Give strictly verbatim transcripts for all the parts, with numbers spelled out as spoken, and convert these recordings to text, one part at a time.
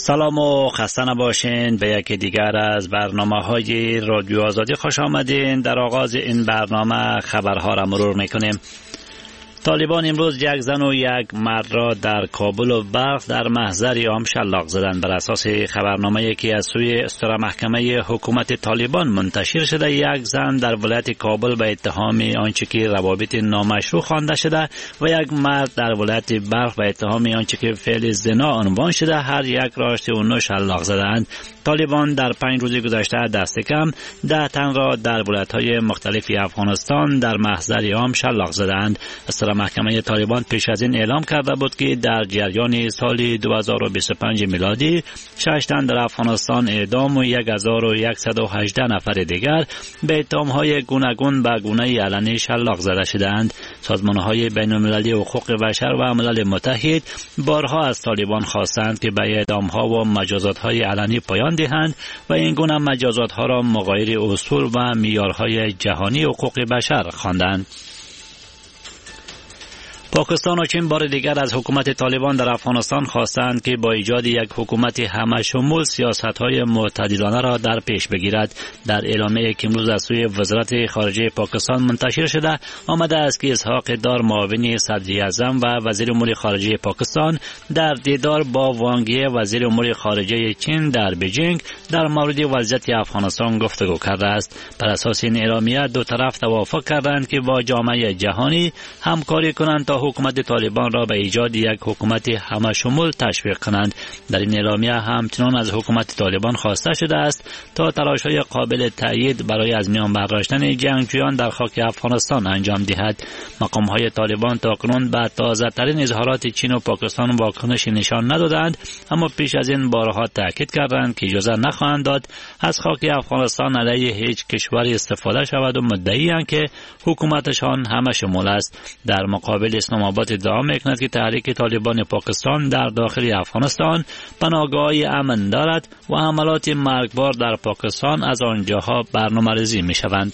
سلام و خسته نباشین. به یکی دیگر از برنامه های رادیو آزادی خوش آمدین. در آغاز این برنامه خبرها را مرور میکنیم. طالبان امروز یک زن و یک مرد را در کابل و بلخ در محضر عام شلاق زدند. بر اساس خبرنامه‌ای که از سوی استرا محکمه حکومت طالبان منتشر شده، یک زن در ولایت کابل به اتهام آنچه که روابط نامشروع خوانده شده و یک مرد در ولایت بلخ به اتهام آنچه که فعل زنا عنوان شده، هر یک را سی و نه شلاق زدند. طالبان در پنج روز گذشته دست کم ده تن را در ولایت‌های مختلف افغانستان در محضر عام شلاق زدند. استرا محکمه طالبان پیش از این اعلام کرده بود که در جریان سال دو هزار و بیست و پنج میلادی شش تن در افغانستان اعدام و هزار و صد و هجده نفر دیگر به اتهام‌های گوناگون به گونه علنی شلاق زده شدند. سازمان‌های بین‌المللی حقوق بشر و ملل متحد بارها از طالبان خواستند که به اعدام‌ها و مجازات‌های علنی پایان دهند و این گونه مجازات‌ها را مغایر اصول و معیارهای جهانی حقوق بشر خواندند. پاکستان و چین بار دیگر از حکومت طالبان در افغانستان خواستند که با ایجاد یک حکومت همه شمول سیاست‌های معتدلانه را در پیش بگیرد. در اعلامیه‌ای که امروز از سوی وزارت خارجه پاکستان منتشر شده آمده است که اسحاق دار معاون صدر اعظم و وزیر امور خارجه پاکستان در دیدار با وانگ یی وزیر امور خارجه چین در بیجینگ در مورد وضعیت افغانستان گفتگو کرده است. بر اساس این اعلامیه دو طرف توافق کردند که با جامعه جهانی همکاری کنند تا حکومت طالبان را به ایجاد یک حکومت همه شمول تشویق کنند. در این اعلامیه همچنان از حکومت طالبان خواسته شده است تا تلاش‌های قابل تأیید برای از میان برداشتن جنگجویان در خاک افغانستان انجام دهد. مقام‌های طالبان تاکنون به تازه‌ترین اظهارات چین و پاکستان واکنشی نشان ندادند، اما پیش از این بارها تاکید کردند که اجازه نخواهند داد از خاک افغانستان علیه هیچ کشوری استفاده شود و مدعی‌اند که حکومتشان همه شمول است. در مقابل اسلام آباد ادعا می‌کند که تحریک طالبان پاکستان در داخل افغانستان پناهگاه‌های امن دارد و حملات مرگبار در پاکستان از آنجاها برنامه‌ریزی می‌شوند.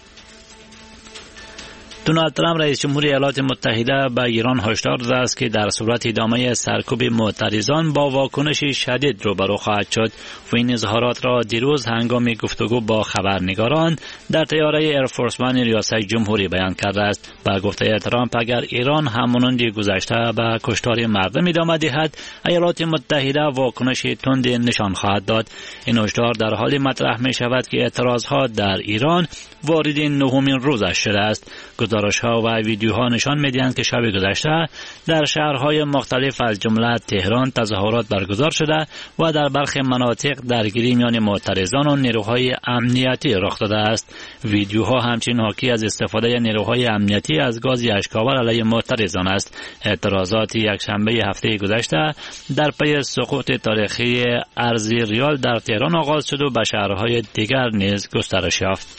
دونالد ترامپ رئیس جمهور ایالات متحده به ایران هشدار داده است که در صورت ادامه سرکوب معترضان با واکنش شدید روبرو خواهد شد. و این اظهارات را دیروز هنگام گفتگو با خبرنگاران در طیاره ایرفورس ون ریاست جمهوری بیان کرده است. با گفته ترامپ اگر ایران همانند گذشته به کشتار مردم ادامه دهد، ایالات متحده واکنش تندی نشان خواهد داد. این هشدار در حالی مطرح می شود که اعتراضها در ایران وارد نهمین روزش شده است. گزارش‌ها و ویدیوها نشان می‌دهند که شب گذشته در شهرهای مختلف از جمله تهران تظاهرات برگزار شده و در برخی مناطق درگیری میان معترضان و نیروهای امنیتی رخ داده است. ویدیوها همچنین حاکی از استفاده نیروهای امنیتی از گاز اشک‌آور علیه معترضان است. اعتراضات یکشنبه هفته گذشته در پی سقوط تاریخی ارز ریال در تهران آغاز شد و به شهرهای دیگر نیز گسترش یافت.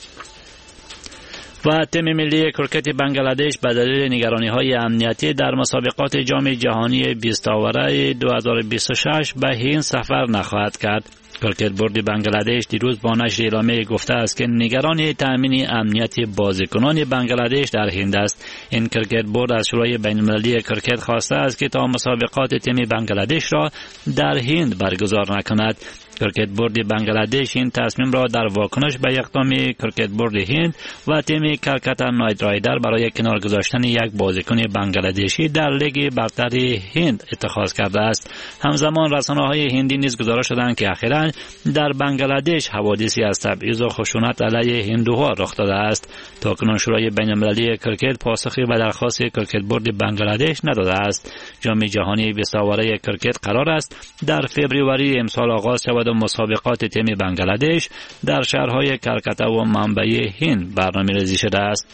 و تیم ملی کرکت بنگلادش به دلیل نگرانی‌های امنیتی در مسابقات جام جهانی بیست آوره دو هزار و بیست و شش به هند سفر نخواهد کرد. کرکت بورد بنگلادش دیروز با نشر اعلامیه گفته است که نگران تأمین امنیت بازیکنان بنگلادش در هند است. این کرکت بورد از شورای بین‌المللی کرکت خواسته است که تا مسابقات تیم بنگلادش را در هند برگزار نکند. کرکت بورد بنگلادش این تصمیم را در واکنش به اقدام کرکت بورد هند و تیم کلکتا نایت رایدر برای کنار گذاشتن یک بازیکن بنگلادشی در لیگ برتر هند اتخاذ کرده است. همزمان رسانه‌های هندی نیز گزارش دادند که اخیراً در بنگلادش حوادثی از تبعیض و خشونت علیه هندوها رخ داده است. تاکنون شورای بین‌المللی کرکت پاسخی به درخواست کرکت بورد بنگلادش نداده است. جام جهانی بیست آوره کرکت قرار است در فوریه امسال آغاز شود و مسابقات تیم بنگلادش در شهرهای کلکتا و منبع هند برنامه‌ریزی شده است.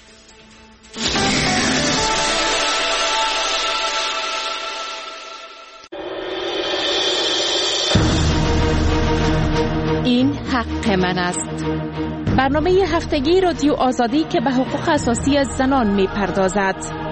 این حق من است. برنامه هفتگی رادیو آزادی که به حقوق اساسی زنان می‌پردازد.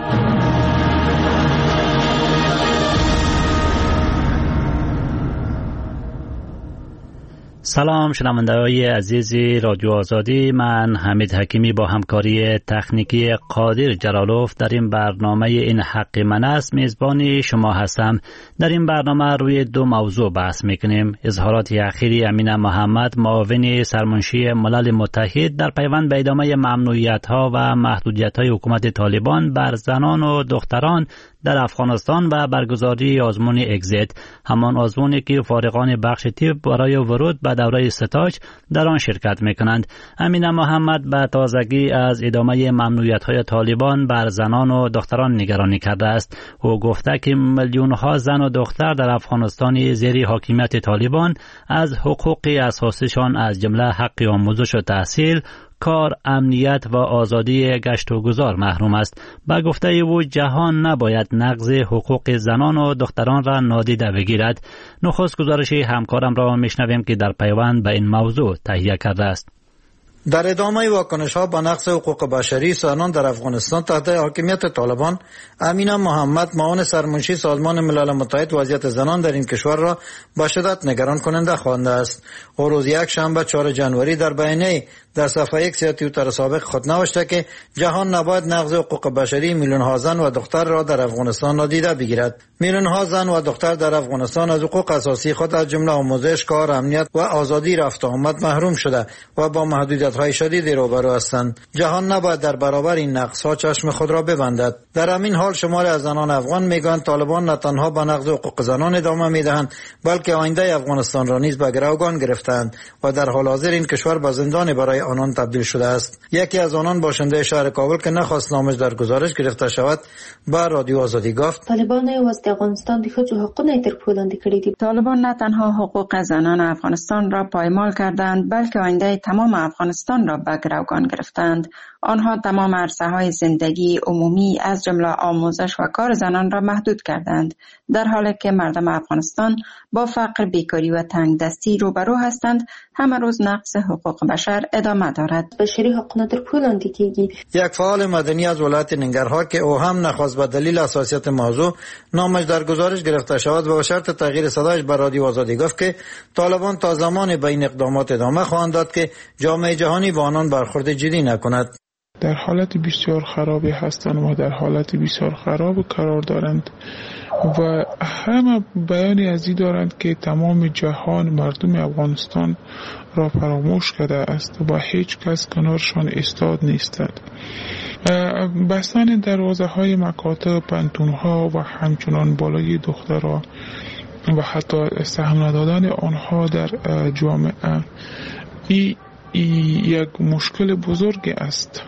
سلام شنونده‌های عزیز رادیو آزادی، من حمید حکیمی با همکاری تکنیکی قادر جلالوف در این برنامه این حق من است میزبان شما هستم. در این برنامه روی دو موضوع بحث میکنیم: اظهارات اخیری امین محمد معاون سرمنشی ملل متحد در پیوند به ادامه ممنوعیت‌ها و محدودیت‌های حکومت طالبان بر زنان و دختران در افغانستان و برگزاری آزمون اگزیت، همان آزمونی که فارغان بخش طب برای ورود به دوره ستاج در آن شرکت میکنند. امین محمد به تازگی از ادامه ممنوعیت‌های طالبان بر زنان و دختران نگرانی کرده است. او گفته که میلیون ها زن و دختر در افغانستان زیر حاکمیت طالبان از حقوق اساسیشان از جمله حق آموزش و تحصیل، کار، امنیت و آزادی گشت و گذار محروم است. با گفته او جهان نباید نقض حقوق زنان و دختران را نادیده بگیرد. نخست گزارش همکارم را میشنویم که در پیوند به این موضوع تهیه کرده است. در ادامه واکنش‌ها به نقض حقوق بشری زنان در افغانستان تحت حاکمیت طالبان، امین محمد معاون سرمنشی سازمان ملل متحد وضعیت زنان در این کشور را به شدت نگران کننده خوانده است. او روز یک شنبه چهارم ژانویه در بیانیه در صفحه یک توییتر سابق خود نوشته که جهان نباید نقض حقوق بشری میلیون ها زن و دختر را در افغانستان نادیده بگیرد. میلیون ها زن و دختر در افغانستان از حقوق اساسی خود از جمله آموزش، کار، امنیت و آزادی رفت و آمد محروم شده و با محدودیت‌های شدیدی روبرو هستند. جهان نباید در برابر این نقص‌ها چشم خود را ببندد. در همین حال شماری از زنان افغان میگویند طالبان نه تنها به نقض حقوق زنان ادامه میدهند، بلکه آینده افغانستان را نیز به گروگان گرفتند و در حال حاضر این کشور به زندان برای آنان تبدیل شده است. یکی از آنان باشنده شهر کابل که نخواست نامش در گزارش گرفته شود به رادیو آزادی گفت: طالبان واسط افغانستان د ښځو حقونه تر پښو لاندې کړي دي. طالبان نه تنها حقوق زنان افغانستان را پایمال کردند، بلکه آینده تمام افغانستان را به گروگان گرفتند. آنها تمام عرصه‌های زندگی عمومی از جمله آموزش و کار زنان را محدود کردند، در حالی که مردم افغانستان با فقر، بیکاری و تنگدستی روبرو هستند. همه روز نقض حقوق بشر ادامه دارد. بشری حقوق در پښو لاندې کیږي. یک فعال مدنی از ولایت ننگرهار که او هم نخواست به دلیل حساسیت موضوع نامش در گزارش گرفته شود و به شرط تغییر صدایش به رادیو آزادی گفت که طالبان تا زمان به این اقدامات ادامه خواهند داد که جامعه جهانی با آنان برخورد جدی نکند. در حالت بسیار خرابی هستند و در حالت بسیار خراب قرار دارند و همه بیانی از این دارند که تمام جهان مردم افغانستان را فراموش کرده است و هیچ کس کنارشان ایستاد نیستند. بستن دروازه های مکاتب، پنتونها و همچنان بالای دخترها و حتی سهم ندادن آنها در جامعه این یک مشکل بزرگ است،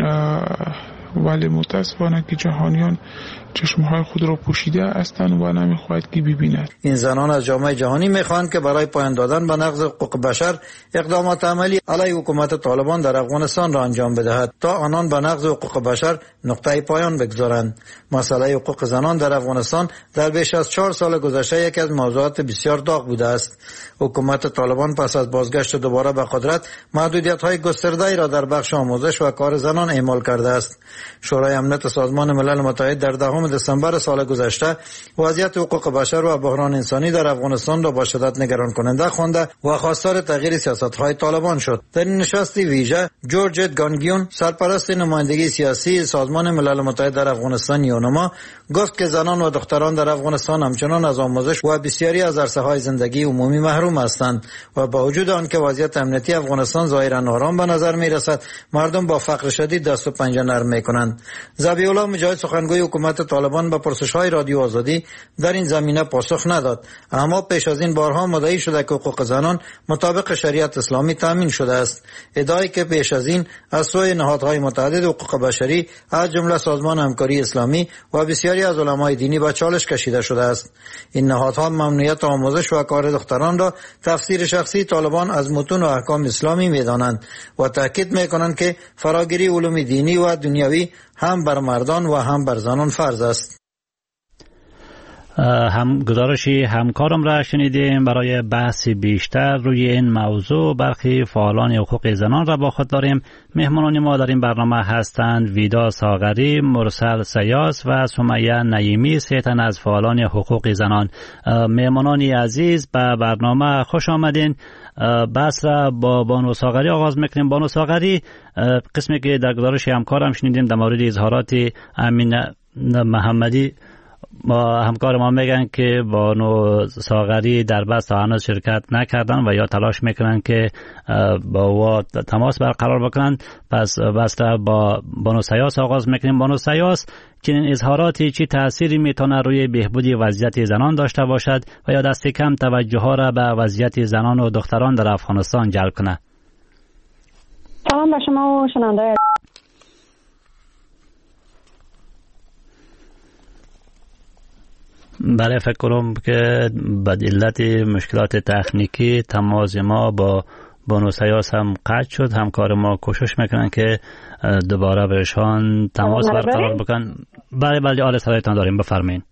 ولی متاسفانه که جهانیان چشمهای خود را پوشیده هستند و نمیخواهد که ببیند. این زنان از جامعه جهانی میخواهند که برای پایان دادن به نقض حقوق بشر اقدامات عملی علیه حکومت طالبان در افغانستان را انجام بدهد تا آنان به نقض حقوق بشر نقطه پایان بگذارند. مسئله حقوق زنان در افغانستان در بیش از چهار سال گذشته یکی از موضوعات بسیار داغ بوده است. حکومت طالبان پس از بازگشت دوباره به قدرت محدودیت‌های گسترده‌ای را در بخش آموزش و کار زنان اعمال کرده است. شورای امنیت سازمان ملل متحد در دهم دسامبر سال گذشته وضعیت حقوق بشر و بحران انسانی در افغانستان را با شدت نگران کننده خوانده و خواستار تغییر سیاست‌های طالبان شد. در این نشست ویژه جورج گانگیون، سرپرست نمایندگی سیاسی سازمان ملل متحد در افغانستان یونما، گفت که زنان و دختران در افغانستان همچنان از آموزش و بسیاری از عرصه‌های زندگی عمومی محروم هستند و با وجود آنکه وضعیت امنیتی افغانستان ظاهراً آرام به نظر می‌رسد، مردم با فقر شدید دست و پنجه نرم می‌کنند. ذبیح الله مجاهد، سخنگوی حکومت طالبان، به پرسش‌های رادیو آزادی در این زمینه پاسخ نداد، اما پیش از این بارها مدعی شده که حقوق زنان مطابق شریعت اسلامی تامین شده است. ادعایی که پیش از این از سوی نهادهای متعدد حقوق بشری از جمله سازمان همکاری اسلامی و بسیاری از علمای دینی به چالش کشیده شده است. این نهادها ممنوعیت آموزش و کار دختران را تفسیر شخصی طالبان از متون و احکام اسلامی می‌دانند و تاکید می‌کنند که فراگیری علوم دینی و دنیوی هم بر مردان و هم بر زنان فرض است. هم گزارشی همکارم را شنیدیم. برای بحث بیشتر روی این موضوع برخی فعالان حقوق زنان را با خود داریم. مهمانان ما در این برنامه هستند ویدا ساغری، مرسل سیاس و سمیه نعیمی، سه تن از فعالان حقوق زنان. مهمانانی عزیز به برنامه خوش آمدین. بحث را با بانو ساغری آغاز میکنیم. بانو ساغری، قسمی که در گزارش همکارم شنیدیم در مورد اظهارات امین محمدی، با همکار ما میگن که بانو ساغری در بحث تا هنوز شرکت نکردن و یا تلاش میکنن که با او تماس برقرار بکنن. پس بحث را با بانو سیاس آغاز میکنیم. بانو سیاس، چنین اظهاراتی چی تأثیری میتونه روی بهبودی وضعیت زنان داشته باشد و یا دست کم توجه ها را به وضعیت زنان و دختران در افغانستان جلب کنه؟ سلام به شما و شنونده. بله، فکر کنم که به علت مشکلات تکنیکی تماس ما با بانو سیاس هم قطع شد. همکار ما کوشش میکنن که دوباره بهشان تماس برقرار بکن. بله بله، آره صدایتان داریم، بفرمایید.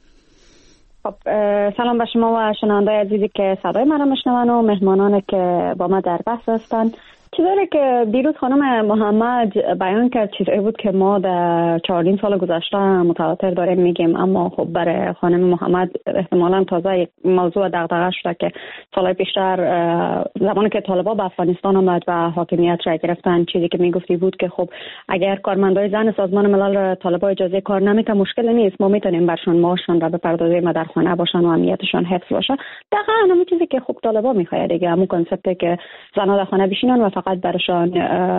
خب سلام به شما و شنونده عزیزی که صدای من را میشنون و مهمانانی که با ما در بحث هستند. چیزی که دیروز خانم محمد بیان کرد چیزی بود که ما در چهارده سال گذشته متواتر داریم میگیم، اما خب برای خانم محمد احتمالاً تازه یک موضوع دغدغه شده که سالهای پیشتر زمانی که طالبان به افغانستان آمد و حاکمیت را گرفتن، چیزی که میگفتی بود که خب اگر کارمندای زن سازمان ملل را طالبان اجازه کار نمیده مشکل نیست، ما میتونیم برشان معاششان را بپردازیم و در خانه باشن و امنیتشان حفظ باشه. دقیقاً همین چیزی که خب طالبان میخواد دیگه، همون کنسپتی که زنها در خانه بشینن و فقط برشان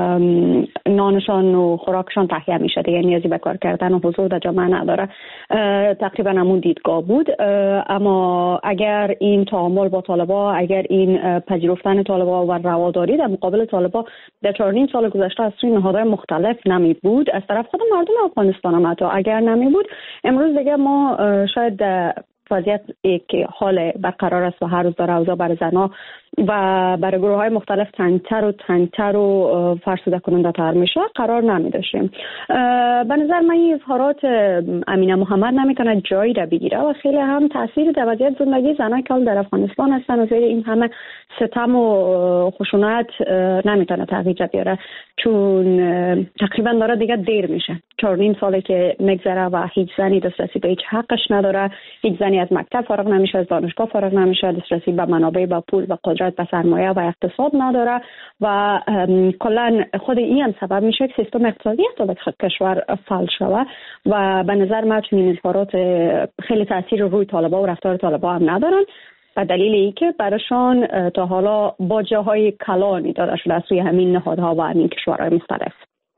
نانشان و خوراکشان تهیه میشه، دیگه نیازی به کار کردن و حضور در جامعه نداره. تقریبا همون دیدگاه بود. اما اگر این تعامل با طالبان، اگر این پذیرفتن طالبان و رواداری در مقابل طالبان در چهارده سال گذشته از سوی نهادهای مختلف نمی بود از طرف خود مردم افغانستان هم، حتی اگر نمی بود امروز دیگه ما شاید وضعیت که حال برقرار است و هر روز داره اوضاع برای زنها و برای گروه های مختلف تنگتر و تنگتر و فرسوده کننده تر میشه قرار نمی داشتیم. به نظر من این اظهارات امینه محمد نمیتونه جایی را بگیره و خیلی هم تاثیر در وضعیت زندگی زنان که در افغانستان هستن و زیر این همه ستم و خشونت نمیتونه تغییر بیاره، چون تقریبا داره دیگه دیر میشه. چهارده ساله که میگذره و هیچ زنی دسترسی به هیچ حقش نداره، هیچ زنی از مکتب فارغ نمیشه، از دانشگاه فارغ نمیشه، دسترسی به منابع، به پول و قدرت، به سرمایه و اقتصاد نداره و کلا خود این هم سبب میشه که سیستم اقتصادی تا کشور فلج شود و به نظر من چنین اظهارات خیلی تاثیر روی طالبان و رفتار طالبان هم ندارن و دلیل این که براشان تا حالا باجه‌های کلانی داده شده از سوی همین نهادها و همین کشورهای مختلف.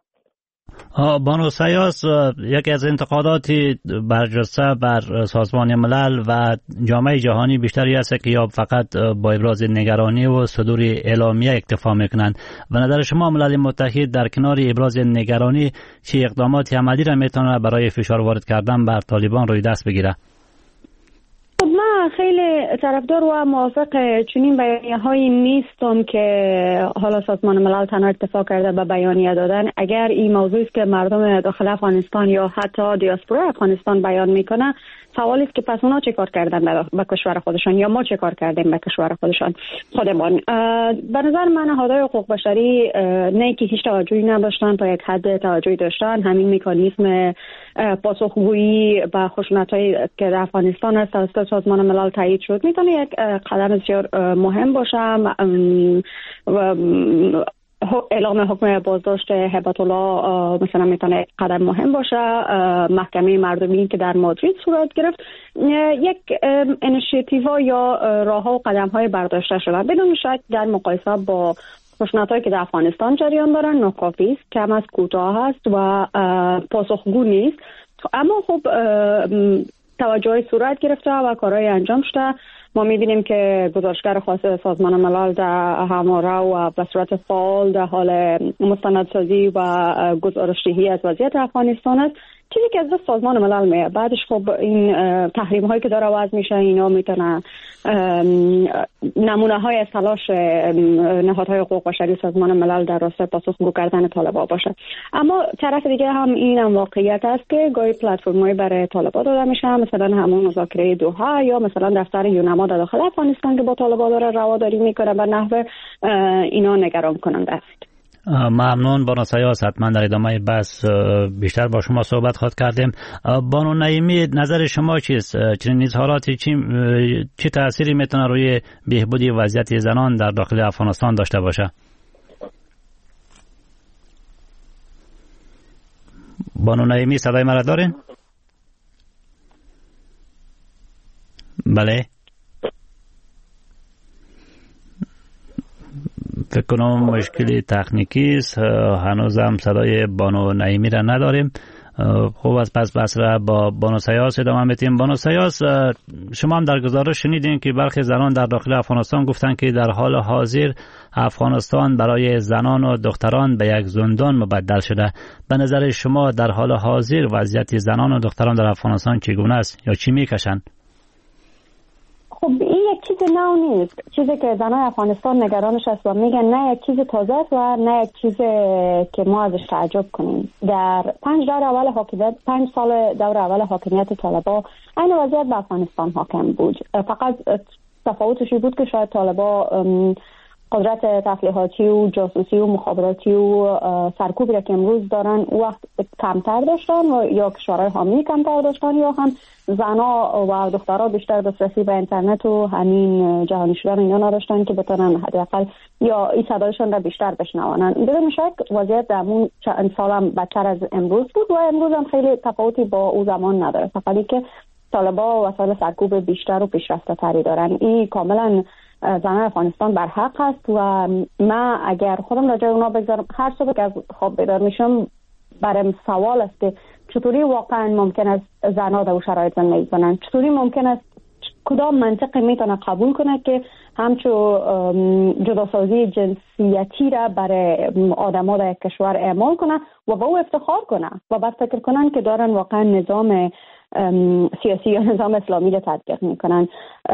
بانو سیاس، یکی از انتقاداتی برجسته بر سازمان ملل و جامعه جهانی بیشتری است که یا فقط با ابراز نگرانی و صدور اعلامیه اکتفا میکنند. و نظر شما ملل متحد در کنار ابراز نگرانی چه اقداماتی عملی را میتونه برای فشار وارد کردن بر طالبان روی دست بگیره؟ من خیلی طرفدار و موافق چنین بیانیه‌هایی نیستم که حالا سازمان ملل تنها اتفاق کرده به بیانیه دادن. اگر این موضوعی است که مردم داخل افغانستان یا حتی دیاسپورا افغانستان بیان میکنه، سوالی است که پس اونا چه کار کردن به کشور خودشان یا ما چه کار کردیم به کشور خودشان خودمان. به نظر من نهادهای حقوق بشری نه که هیچ توجهی نداشتن، تا یک حد توجهی داشتن. همین مکانیزم پاسخگویی به خشونت‌هایی که در افغانستان است توسط سازمان ملل تایید شد میتونه یک قدم بسیار مهم باشه. اعلام حکم بازداشت هبت الله مثلا میتونه قدم مهم باشه. محکمه مردمی که در مادرید صورت گرفت یک اینیشیتیو یا راه ها و قدم های برداشته شدن بدون شک در مقایسه با خشونت‌هایی که در افغانستان جریان دارن ناکافی است، کم از کوتاه است و پاسخگو نیست. اما خب توجه صورت گرفته و کارهای انجام شده. ما می‌بینیم که گزارشگر خاص سازمان ملل در هماره و به صورت فعال در حال مستندسازی و گزارش‌دهی از وضعیت افغانستان است چیزی که از سازمان ملل میه. بعدش خب این تحریم هایی که داره وضع میشه اینا میتونه نمونه های از تلاش نهادهای حقوق بشری سازمان ملل در راستای پاسخگو کردن طالبان باشه. اما طرف دیگه هم این هم واقعیت است که گاهی پلتفرم‌های برای طالبان داده میشه، مثلا همون مذاکره دوحه یا مثلا دفتر یونما در داخل افغانستان که با طالبان داره رواداری میکنه و نحوه اینا نگران کننده است. ممنون بانو سیاس، حتما در ادامه بحث بیشتر با شما صحبت خواهد کردیم. بانو نعیمی، نظر شما چیست؟ چنین اظهاراتی چی چه تأثیری میتونه روی بهبودی وضعیت زنان در داخل افغانستان داشته باشه؟ بانو نعیمی صدای مرا دارین؟ بله، فکر کنم مشکلی تکنیکی است، هنوز هم صدای بانو نعیمی را نداریم. خوب است، پس بحث را با بانو سیاس ادامه میدیم. بانو سیاس، شما هم در گزارش شنیدین که برخی زنان در داخل افغانستان گفتن که در حال حاضر افغانستان برای زنان و دختران به یک زندان مبدل شده. به نظر شما در حال حاضر وضعیت زنان و دختران در افغانستان چگونه است یا چی میکشن؟ خب این یک چیز نو نیست. چیزی که زنای افغانستان نگرانش است و میگن نه یک چیز تازه است و نه یک چیز که ما ازش تعجب کنیم. در پنج دور اول حاکمیت پنج سال دور اول حاکمیت طالبان این وضعیت به افغانستان حاکم بود. فقط تفاوتش بود که شاید طالبان قدرت تسلیحاتی و جاسوسی و مخابراتی و سرکوبی را که امروز دارن او وقت کمتر داشتن و یا کشورهای حامی کمتر داشتن یا هم زنا و دخترها بیشتر دسترسی به اینترنت و همین جهانی شدن اینا نداشتن که بتونن حداقل یا این صدایشون را بیشتر بشنوانن. بدون شک وضعیت در اون چند سال هم بدتر از امروز بود و امروز هم خیلی تفاوتی با او زمان نداره، فقط که طالبان وسایل سرکوب بیشتر و پیشرفته تری دارن. این کاملا زنان افغانستان بر حق است و من اگر خودم راجع اونا بگذارم هر صبح که از خواب بیدار میشم برام سوال است که چطوری واقعا ممکن است زنها در شرایط زندگی کنن، چطوری ممکن است کدام منطق میتونه قبول کنه که همچو جداسازی جنسیتی را برای آدم‌ها در یک کشور اعمال کنه و با او افتخار کنه و بعد فکر کنن که دارن واقعا نظام سیاسی یا نظام اسلامی را تطبیق میکنن.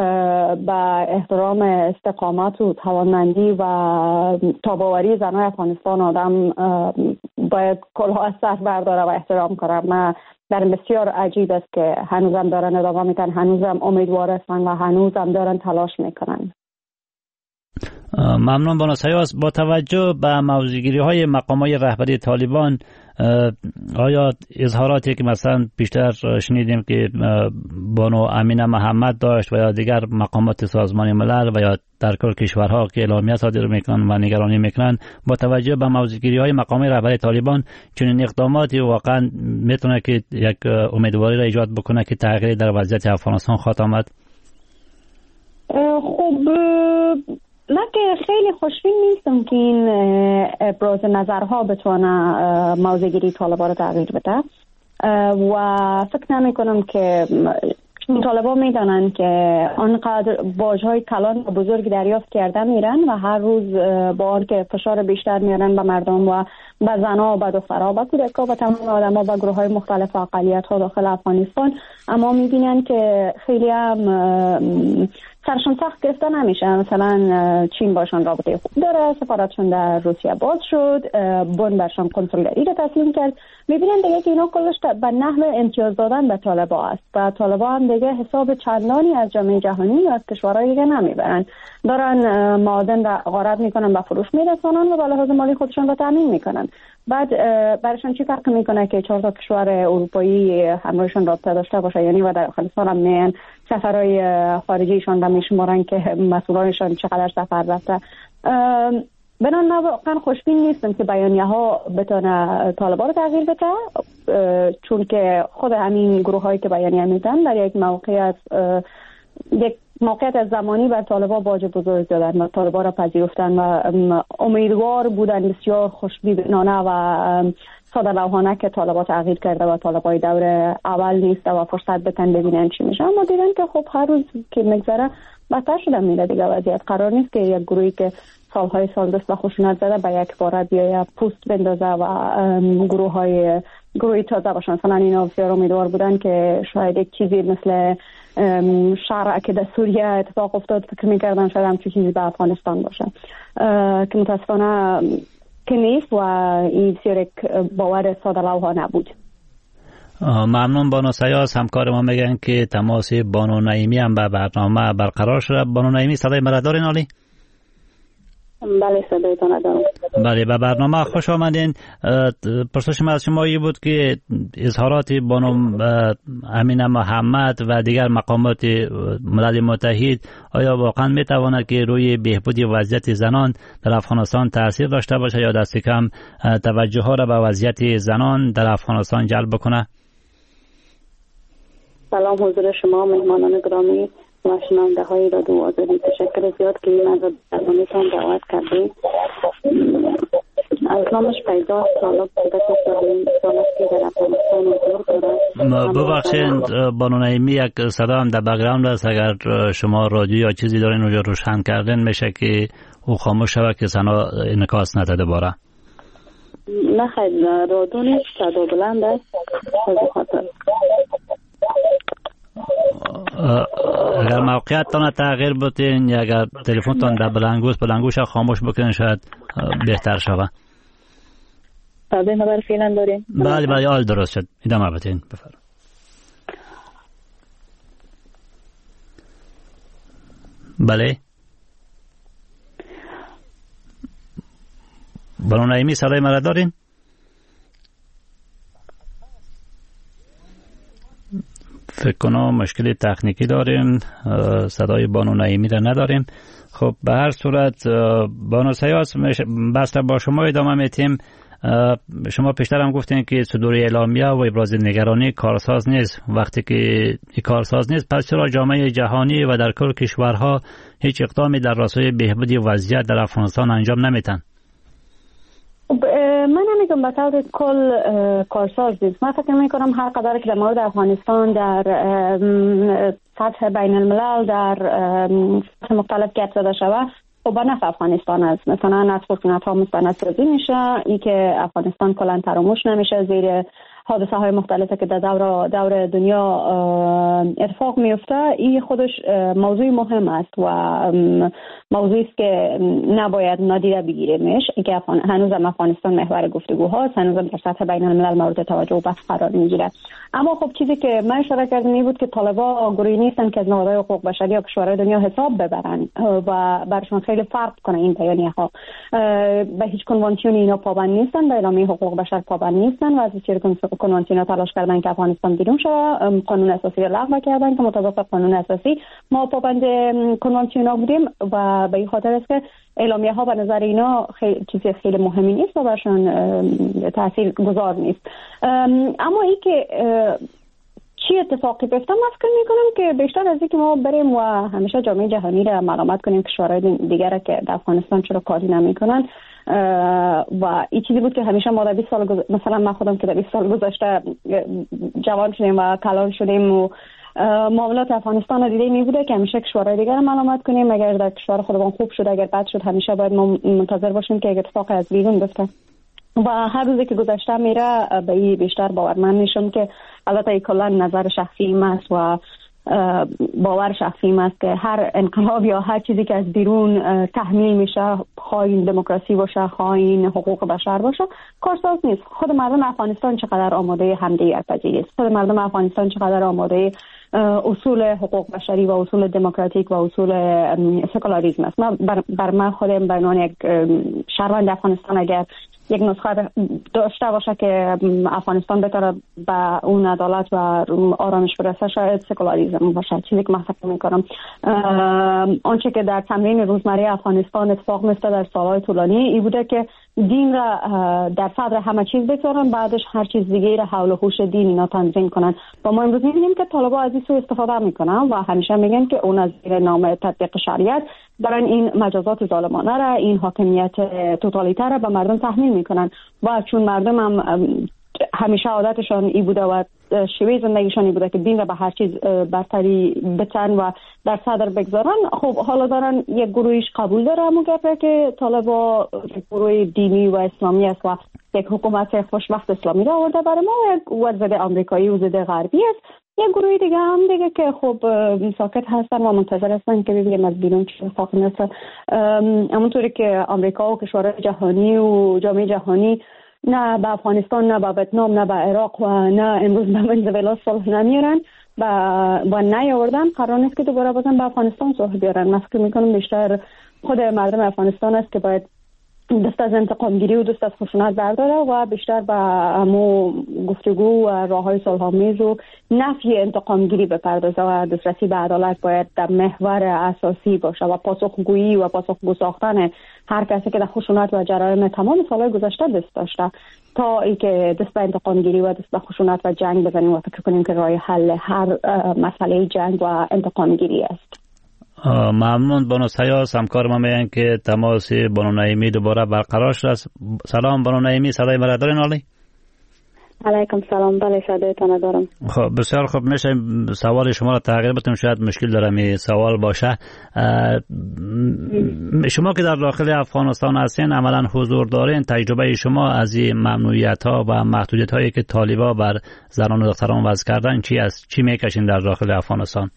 با احترام استقامت و توانمندی و تاباوری زنان افغانستان آدم باید کلها از سر برداره و احترام کنه. من در بسیار عجیب است که هنوزم دارن ادامه میکنن، هنوزم امیدوار هستن و هنوزم دارن تلاش میکنن. ممنون بانو سیاس. با توجه به موضوعگیری های مقام های رهبری طالبان، آیا اظهاراتی که مثلا بیشتر شنیدیم که بانو امینه محمد داشت و یا دیگر مقامات سازمان ملل و یا در کل کشورها که اعلامیه صادر میکنن و نگرانی میکنن، با توجه به موضوعگیری های مقام رهبری طالبان چنین اقداماتی واقعا میتونه که یک امیدواری را ایجاد بکنه که تغییری در وضعیت افغانستان خواهد آمد؟ خب من که خیلی خوشبین نیستم که این ابراز نظرها بتونه موضوعگیری طالبان رو تغییر بده و فکر نمی کنم که طالبان میدانن که آنقدر باجهای کلان و بزرگ دریافت کرده میرن و هر روز با آن که فشار بیشتر میارن به مردم و به زنها و به دخترها و کودکها و تمام آدم‌ها و گروه های مختلف و اقلیت‌ها داخل افغانستان، اما میبینن که خیلی هم سرشون سخت گرفته نمیشه. مثلا چین باشون رابطه خوب داره، سفارتشون در روسیه باز شد، بن برشان کنسولگری رو تسلیم کرد. میبینن دیگه که اینا کلش به نحو امتیاز دادن به طالبان است و طالبان هم دیگه حساب چندانی از جامعه جهانی یا از کشورهای دیگه نمیبرن، دارن معادن را غارت میکنن و فروش میرسونن و به لحاظ مالی خودشون رو تامین میکنن. بعد برشان چی فرق میکنه که چهار تا کشور اروپایی همراهشون رابطه داشته باشه، یعنی و در افغانستان هم میان سفرهای خارجیشون را میشمارن که مسئولانشان چقدر سفر رفته. بنان من واقعا خوشبین نیستم که بیانیه ها بتونه طالبان رو تغییر بده، چون که خود همین گروه هایی که بیانیه میدن در یک موقعیت یک موقعیت از زمانی بر طالبان باج بزرگ دادن و طالبان را پذیرفتن و امیدوار بودن بسیار خوشبینانه و ساده لوحانه که طالبان تغییر کرده و طالبان دور اول نیست و فرصت بتن ببینن چی میشه. اما دیدن که خب هر روز که میگذره بدتر شده میره دیگه وضعیت. قرار نیست که یک گروهی که سالهای سال دست به خشونت زده به یک باره بیایه پوست بندازه و گروه های گروهی تازه باشن. مثلا اینا بسیار امیدوار بودن که شاید یک چیزی مثل شرع که در سوریه اتفاق افتاد فکر میکردن شاید همچون چیزی به افغانستان باشه که متاسفانه که نیست و این بسیار یک باور ساده لوحا نبود. ممنون بانو سیاس. همکار ما میگن که تماس بانو نعیمی هم به برنامه برقرار شده. بانو نعیمی صدای مرا دارین عالی؟ بله صدایتان دارم. بله به برنامه خوش آمدین. پرسش من از شما این بود که اظهارات بانو امینه محمد و دیگر مقامات ملل متحد آیا واقعا میتواند که روی بهبود وضعیت زنان در افغانستان تاثیر داشته باشه یا دست کم توجه ها را به وضعیت زنان در افغانستان جلب کنه؟ سلام حضور شما مهمانان گرامی و شنونده های رادیو آزادی. تشکر زیاد که من را برنامه‌تان دعوت کردید. از نامش پیدا سالات بوده که سالات که در افغانستان حضور دارد. ببخشید بانو نعیمی یک صدا هم در بک‌گراند است، اگر شما رادیو یا چیزی دارین اونجا روشن کردن میشه که او خاموش شود که صدا انعکاس نده باره. نه خیلی رادیو نیست، صدا بلند است. خاطر اگر موقعیتتان تغییر بتین یا اگر تلفنتان در بلندگوش بلندگوش خاموش بکنین شاید بهتر شود. صدای ما بر فعلا داریم؟ بله بله حال درست شد. ادامه بدین بفرمایید. بله بانو نعیمی صدای مرا دارین؟ فکر کنم مشکل تکنیکی داریم، صدای بانو نعیمی را نداریم. خب به هر صورت بانو سیاس بسته با شما ادامه میتیم. شما پیشتر هم گفتین که صدور اعلامیه و ابراز نگرانی کارساز نیست. وقتی که این کارساز نیست پس چرا جامعه جهانی و در کل کشورها هیچ اقدامی در راستای بهبود وضعیت در افغانستان انجام نمیتن؟ من نمیگم به طور کل کارساز نیست. من فکر میکنم هر قدر که در مورد افغانستان در سطح بین الملل در سطح مختلف گپ زده شود خب به نفع افغانستان است. مثلا از خشونت ها مستندسازی میشه، این که افغانستان کلا فراموش نمیشه زیر حادثه های مختلفی که در دور دور دنیا اتفاق میفته. این خودش موضوع مهم است و موضوعی است که نباید نادیده بگیریمش. اینکه هنوز هم افغانستان محور گفتگوهاست، هنوز هم در سطح بین الملل مورد توجه و بحث قرار میگیره. اما خب چیزی که من اشاره کردم این بود که طالبان گروهی نیستن که از نهادهای حقوق بشری یا کشورهای دنیا حساب ببرن و برشون خیلی فرق کنه این بیانیه ها. به هیچ کنوانسیون اینا پابند نیستن، به اعلامیه حقوق بشر پابند نیستن و از چیزی کنوانسیون تلاش کردن که افغانستان بیرون شود. قانون اساسی را لغو کردن که مطابق قانون اساسی ما پابند کنوانسیون ها بودیم و به این خاطر است که اعلامیه ها به نظر اینا خیلی چیزی خیلی مهمی نیست و برشون تاثیر گذار نیست. اما این که چی اتفاقی بیفته من فکر میکنم که بیشتر از اینکه ما بریم و همیشه جامعه جهانی را ملامت کنیم کشورهای دیگر که در افغانستان چرا کاری نمیکنن و این چیزی بود که همیشه ما در بیست سال گذ... مثلا من خودم که در بیست سال گذشته جوان شدیم و کلان شدیم و معاملات افغانستان رو دیده می بوده که همیشه کشورهای دیگر ملامت کنیم. اگر در کشور خودمون خوب شد اگر بد شد همیشه باید ما منتظر باشیم که اگر اتفاق از بیرون بیفته و هر روزی که گذشته میره به این بیشتر باورمند میشم که البته این کلا نظر شخصی است و باور شخصی است که هر انقلاب یا هر چیزی که از بیرون تحمیل میشه، خواهی دموکراسی باشه خواهی حقوق بشر باشه، کارساز نیست. خود مردم افغانستان چقدر آماده همدیگر پذیری است، خود مردم افغانستان چقدر آماده اصول حقوق بشری و اصول دموکراتیک و اصول سکولاریسم است. من بر, بر من خودم به عنوان یک شهروند افغانستان اگر یک نسخه داشته باشه که افغانستان بتونه به اون عدالت و آرامش برسه شاید سکولاریسم باشه. چیزی که من فکر میکنم آنچه که در تمرین روزمره افغانستان اتفاق میفته در سالهای طولانی این بوده که دین را در صدر همه چیز بگذارن، بعدش هر چیز دیگه را حول و حوش دین اینا تنظیم کنن و ما امروز میبینیم که طالبان از این سو استفاده میکنن و همیشه میگن که اون از زیر نام تطبیق شریعت دارن این مجازات ظالمانه را، این حاکمیت توتالیتر را به مردم تحمیل میکنن و چون مردم هم همیشه عادتشان ای بوده و شیوه زندگیشان ای بوده که دین را به هر چیز برتری بتن و در صدر بگذارن. خب حالا دارن یک گروهیش قبول داره همون گپه که طالبا گروه دینی و اسلامی است و یک حکومت خوشبخت اسلامی را آورده برای ما و یک قوت ضد آمریکایی و ضد غربی است. یک گروه دیگه هم دیگه که خب ساکت هستن و منتظر هستن که ببینیم از بیرون چه اتفاق میفته. همونطوری که آمریکا و کشورهای جهانی و جامعه جهانی نه به افغانستان نه به ویتنام نه به عراق و نه امروز به ونزوئلا صلح نمیارن و و نیاوردن، قرار نیست که دوباره بازم به افغانستان صلح بیارن. من فکر میکنم بیشتر خود مردم افغانستان است که باید دست از انتقام گیری و دست از خشونت برداره و بیشتر به همو گفتگو و راههای صلح‌آمیز و نفی انتقام گیری بپردازه و دسترسی به عدالت باید در محور اساسی باشه و پاسخگویی و پاسخگو ساختن هر کسی که در خشونت و جرایم تمام سالهای گذشته دست داشته تا اینکه دست به انتقام گیری و دست به خشونت و جنگ بزنیم و فکر کنیم که راه حل هر مسئله جنگ و انتقام گیری است. ممنون. بانو سیاس همکار ما میگن که تماس بانو نعیمی دوباره برقرار شد. سلام بانو نعیمی، صدای مرا دارین؟ علی علیکم سلام. بله صدایتان دارم. خب بسیار خوب، میشه سوال شما را تغییر بدم؟ شاید مشکل داره می سوال باشه. شما که در داخل افغانستان هستین عملا حضور دارین، تجربه شما از این ممنوعیت ها و محدودیت هایی که طالبا بر زنان و دختران وضع کردن چی است؟ چی میکشین در داخل افغانستان؟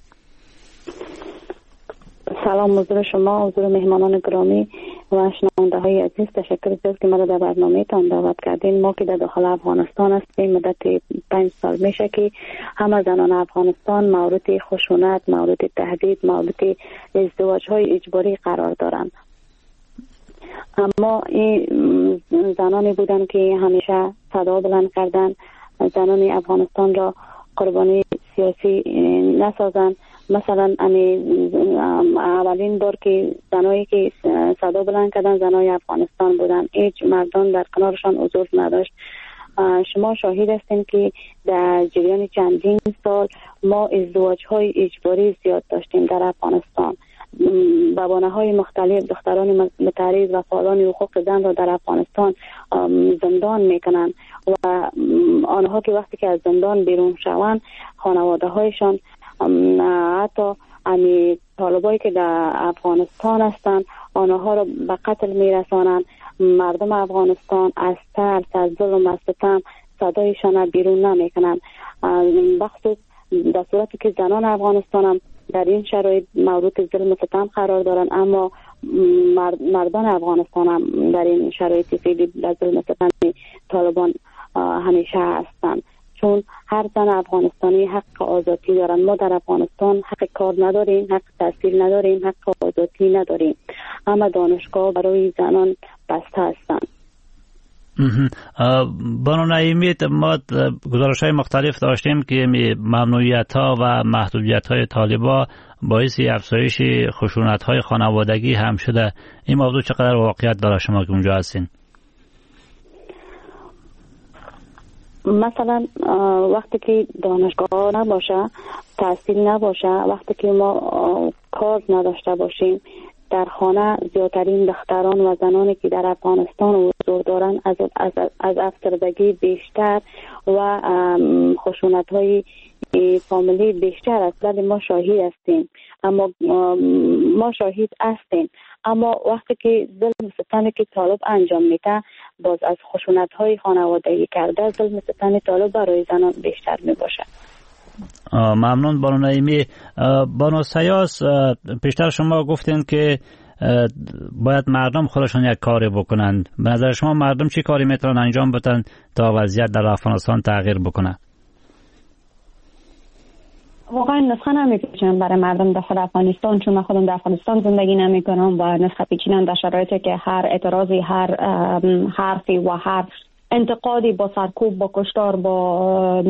سلام حضور شما، حضور مهمانان گرامی و شنونده های عزیز، تشکر از که مرا در برنامه تان دعوت کردین. ما که در داخل افغانستان هستیم مدت پنج سال میشه که همه زنان افغانستان مورد خشونت، مورد تهدید، مورد ازدواج های اجباری قرار دارند. اما این زنانی بودن که همیشه صدا بلند کردن زنان افغانستان را قربانی سیاسی نسازن. مثلا اولین بار که زنایی که صدا بلند کردن زنای افغانستان بودن، هیچ مردان در کنارشان حضور نداشت. شما شاهد هستین که در جریان چندین سال ما ازدواج های اجباری زیاد داشتیم در افغانستان. به بهانه‌های مختلف دختران متعرض و فعالان حقوق زن را در افغانستان زندان میکنن و آنها که وقتی که از زندان بیرون شوند خانواده هایشان حتی امی طالبایی که در افغانستان هستند آنها را به قتل میرسانند. مردم افغانستان از ترس از ظلم و ستم صدایشان بیرون نمیکنند. بخصوص در صورتی که زنان افغانستان هم در این شرایط مورد ظلم و ستم قرار دارند، اما مردان افغانستان هم در این شرایط خیلی در ظلم و ستم طالبان همیشه هستند، چون هر زن افغانستانی حق آزادی دارن. ما در افغانستان حق کار نداریم، حق تحصیل نداریم، حق آزادی نداریم، اما دانشگاه برای زنان بسته هستند. بانو نعیمی، ما گزارش های مختلف داشتیم که ممنوعیت ها و محدودیت های طالبا باعث افزایش خشونت های خانوادگی هم شده. این موضوع چقدر واقعیت داره شما که اونجا هستین؟ مثلا وقتی که دانشگاه نباشه، تحصیل نباشه، وقتی که ما کار نداشته باشیم، در خانه زیادترین دختران و زنانی که در افغانستان حضور دارند از از از افسردگی بیشتر و خشونت های فامیلی بیشتر است. ولی ما شاهد هستیم، اما ما شاهد هستیم اما وقتی که ظلم ستم که طالب انجام میده، باز از خشونت های خانوادگی کرده، ظلم ستم طالب برای زنان بیشتر می باشه. ممنون بانو نعیمی. بانو سیاس، پیشتر شما گفتین که باید مردم خودشون یک کاری بکنند. به نظر شما مردم چی کاری میتونن انجام بدن تا وضعیت در افغانستان تغییر بکنه؟ واقعا نسخه نمی‌پیچم برای مردم داخل افغانستان، چون من خودم در افغانستان زندگی نمی‌کنم و نسخه پیچیدن در شرایطی که هر اعتراضی، هر حرفی و هر انتقادی با سرکوب، با کشتار، با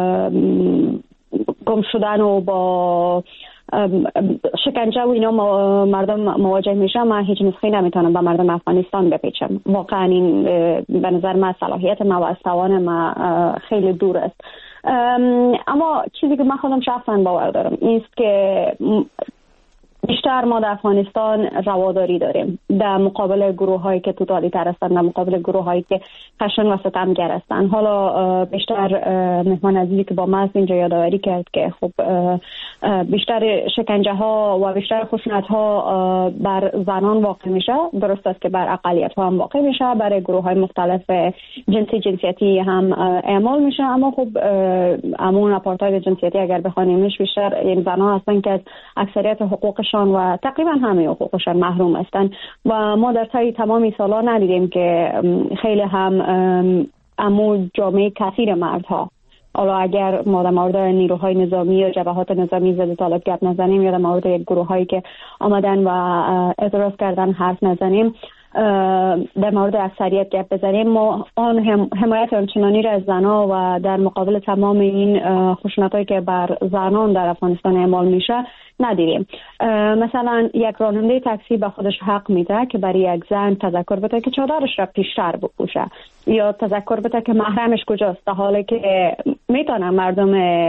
گم شدن و با شکنجه و اینا مردم مواجه میشن، من هیچ نسخه نمیتونم به مردم افغانستان بپیچم. واقعا این به نظر من صلاحیت ما و از توان ما خیلی دور است. اما چیزی که من خودم شخصا باور دارم این است که بیشتر ما در افغانستان رواداری داریم در مقابل گروه هایی که توتالیتر هستند، در مقابل گروه هایی که خشن و ستمگر هستند. حالا بیشتر مهمان عزیزی که با ما است اینجا یادآوری کرد که خب بیشتر شکنجه ها و بیشتر خشونت ها بر زنان واقع میشه. درست است که بر اقلیت ها هم واقع میشه، برای گروه های مختلف جنسی جنسیتی هم اعمال میشه، اما خب امون آپارتاید جنسیتی اگر بخوانیمش بیشتر این زنان هستن که از اکثریت حقوقشان و تقریبا همه حقوقشان محروم هستند و ما در طی تمامی سالا ندیدیم که خیلی هم امو جامعه کثیر مردها، حالا اگر ما در مورد نیروهای نظامی یا جبهات نظامی زده طالب گپ نزنیم یا در مورد یک گروه هایی که آمدن و اعتراض کردن حرف نزنیم، در مورد اکثریت گپ بزنیم، ما آن هم حمایت آنچنانی را از زنان و در مقابل تمام این خشونت‌هایی که بر زنان در افغانستان اعمال میشه ندیدیم. مثلا یک راننده تاکسی به خودش حق میده که برای یک زن تذکر بده که چادرش را پیشتر بپوشه یا تذکر بده که محرمش کجاست، در حالی که میتونن مردم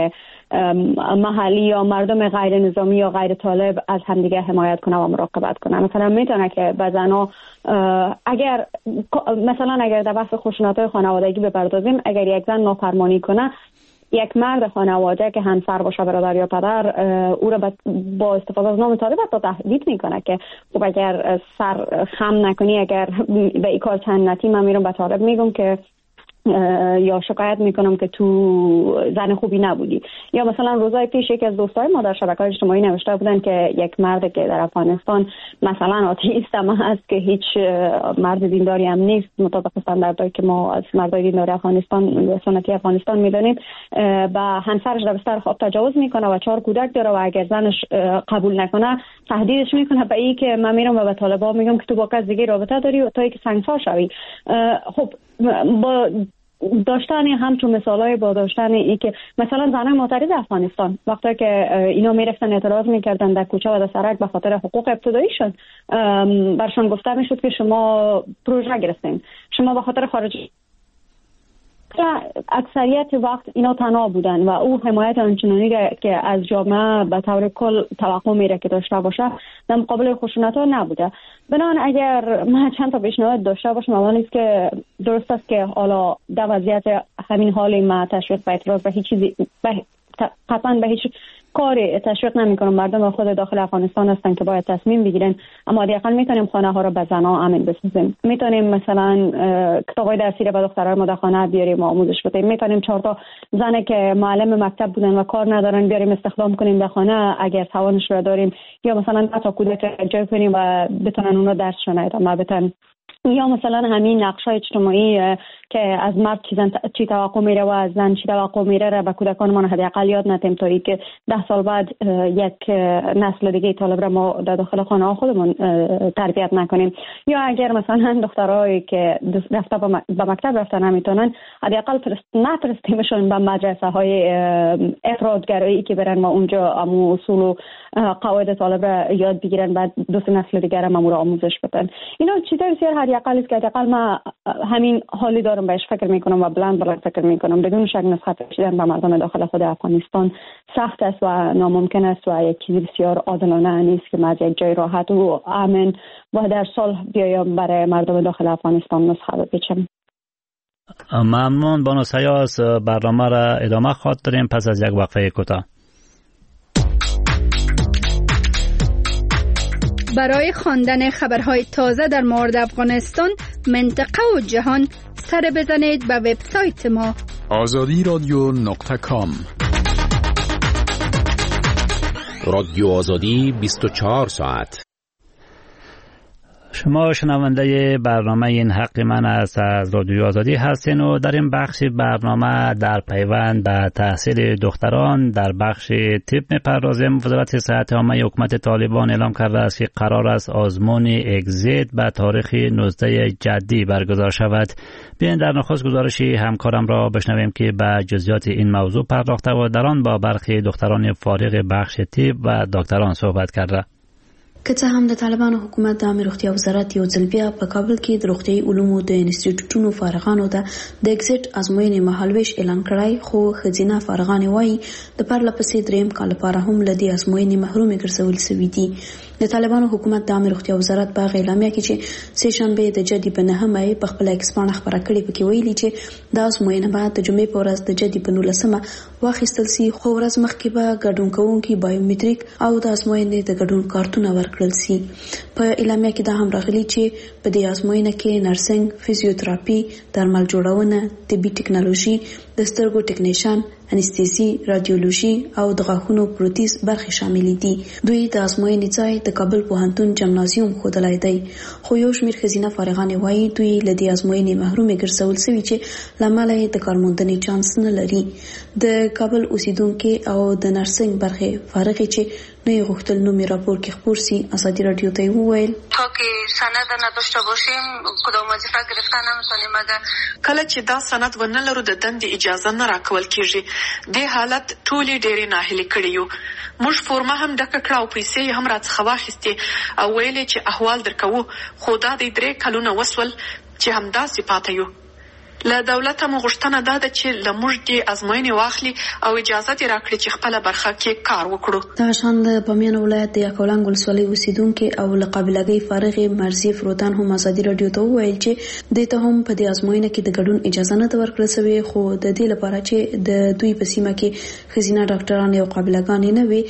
محلی یا مردم غیر نظامی یا غیر طالب از همدیگه حمایت کنه و مراقبت کنه. مثلا میتونه که به زنا اگر مثلا اگر در بحث خشونت‌های خانوادگی بپردازیم، اگر یک زن نافرمانی کنه، یک مرد خانواده که همسر باشه، برادر یا پدر، او را با استفاده از نام طالب تا تهدید میکنه که خب اگر سر خم نکنی، اگر به این کار چند نتی، من میرم به طالب میگم که یا شکایت میکنم که تو زن خوبی نبودی. یا مثلا روزای پیش یکی از دوستای ما در شبکه‌های اجتماعی نوشته بودن که یک مرد که در افغانستان مثلا آتئیست هم هست که هیچ مرد دینداری هم نیست مطابق استانداردهایی که ما از مردای دینداری افغانستان سنتی افغانستان میدونیم، با همسرش در بستر خواب تجاوز میکنه و چهار کودک داره و اگر زنش قبول نکنه تهدیدش میکنه به این که من میرم و به طالبان میگم که تو با کس دیگه رابطه داری تا اینکه سنگسار شوی. خب با داشتن همچون مثالای با داشتن ای که مثلا زنان معترض افغانستان وقتی که اینا میرفتن اعتراض میکردن در کوچه و در سرک به خاطر حقوق ابتداییشون، برشان گفته میشد که شما پروژه گرفتین، شما به خاطر خارجی. اکثریت وقت اینا تنها بودن و او حمایت آنچنانی که از جامعه به طور کل توقع میره که داشته باشه در مقابل خشونت ها نبوده. بنابراین اگر من چند تا پیشنهاد داشته باشم، اول است که درست است که حالا در وضعیت همین حالی ما تشویق به اعتراض به هیچ چیزی قطعا به هیچ کاری تشویق نمی‌کنم. مردم خود داخل افغانستان هستن که باید تصمیم بگیرن، اما حداقل میتونیم خانه ها رو به زن‌ها امن بسازیم. میتونیم مثلا کتابای درسی رو به دخترای ما در خانه بیاریم و آموزش بدیم. میتونیم چهار تا زنی که معلم مکتب بودن و کار ندارن بیاریم استخدام کنیم در خانه اگر توانش رو داریم، یا مثلا تا کودک جای کنیم و بتونن اونا درسشون ادامه بدن. یا مثلا همین نقشای اجتماعی که از مرد چیزن چی توقع میره و از زن چی توقع میره را به کودکانمان حداقل یاد ندیم تا اینکه ده سال بعد یک نسل دیگه طالب را ما در داخل خانه ها خودمون تربیت نکنیم. یا اگر مثلا دخترایی که رفته به مکتب رفتن نمیتونن، حداقل نفرستیمشون به مدرسه های افرادگرایی که برن و اونجا امو اصول و قواعد طالب را یاد بگیرن، بعد دو سه نسل دیگه را مامور آموزش بدن. اینا چیزای بسیار حداقل است که حداقل ما همین حالی دارم بهش فکر میکنم و بلند بلند فکر میکنم. بدون شک نسخه کشیدن به مردم داخل خود افغانستان سخت است و ناممکن است و یک چیز بسیار عادلانه نیست که ما از یک جای راحت و امن و در صلح بیایم برای مردم داخل افغانستان نسخه بپیچیم. ممنون بانو سیاس. برنامه را ادامه خواهد داریم پس از یک وقفه کوتاه. برای خواندن خبرهای تازه در مورد افغانستان، منطقه و جهان سر بزنید به وبسایت ما آزادی رادیو نقطه کام. رادیو آزادی بیست و چهار ساعت. شما شنونده برنامه این حق من است از رادیو آزادی هستین و در این بخش برنامه در پیوند به تحصیل دختران در بخش طب می‌پردازیم. وزارت صحت عامه حکومت طالبان اعلام کرده است که قرار است آزمون اگزیت به تاریخ نوزده جدی برگزار شود. بیاین در نخست گزارش همکارم را بشنویم که به جزئیات این موضوع پرداخته و در آن با برخی دختران فارغ بخش طب و دکتران صحبت کرده. که څه هم د طالبانو حکومت د عامه روغتیا وزارت یو ځل بیا په کابل کې د روغتیايي علومو د انسټیټیوټونو فارغانو ته د ایگزیټ ازموینې مهالویش اعلان کړی، خو ښځینه فارغانې وایي د پرله پسې دریم کال لپاره هم له دې ازموینې محرومې ګرځول شوي دي. د طالبانو حکومت د عامه روغتیا وزارت په هغه اعلامیه کې چې سه شنبه د جدي په نهمه په خپل ایکس باندې خبره کړې پکې ویلي چې د ازموینې بعد د جمعې په ورځ د جدي په نولسمه واخیستل سي، خو ورځ مخکې به ګډون کوونکي بایومټریک او د ازموینې د ګډون کارتونه ورکړل سي. په اعلامیه کې دا هم راغلي چې په دې ازموینه کې نرسنګ، فزیوتراپي، درمل جوړونه، طبي ټکنالوژي، د سترګو ټکنیشن، انستيزي، رادیولوژي او د غاښونو پروتیز برخې شامل دي. دوی د ازموینې ځای د کابل پوهنتون جمنازیوم ښودلی دی، خو یو شمېر ښځینه فارغانې وایي دوی له دې ازموینې محرومې ګرځول شوي چې له امله یې د کارموندنې چانس نه لري. د کابل اوسیدونکي او د نرسنګ برخې فارغې چې نه یې غوښتل نوم یې راپور کې خپور سي، ازادي رادیو ته یې وویل تا که سند نداشته باشیم کدام وظیفه گرفتن نمیتونیم، مگر کله چې دا سند ونه لرو د دندې اجازه نه راکول کیږي. دې حالت ټولې ډېرې ناهیلې کړي یو. موږ فورمه هم ډکه کړه او پیسې هم راڅخه واخیستې او ویلې چې احوال درکوو، خو دا د درې کلونه وسول چې همداسې پاته یو. له دولته مو غوښتنه دا ده چې له موږ دې ازموینې واخلي او اجازه دې راکړي چې خپله برخه کې کار وکړو. دغه شان د بامیان ولایت د یکاولنګ ولسوالۍ اوسیدونکي او له قابلګۍ فارغې مرضیه فروتان هم ازادي رادیو ته وویل چې دې ته هم په دې ازموینه کې د ګډون اجازه نه ده ورکړل شوې، خو د دې لپاره چې د دوی په سیمه کې ښځینه ډاکټران یا قابلګانې نه وي.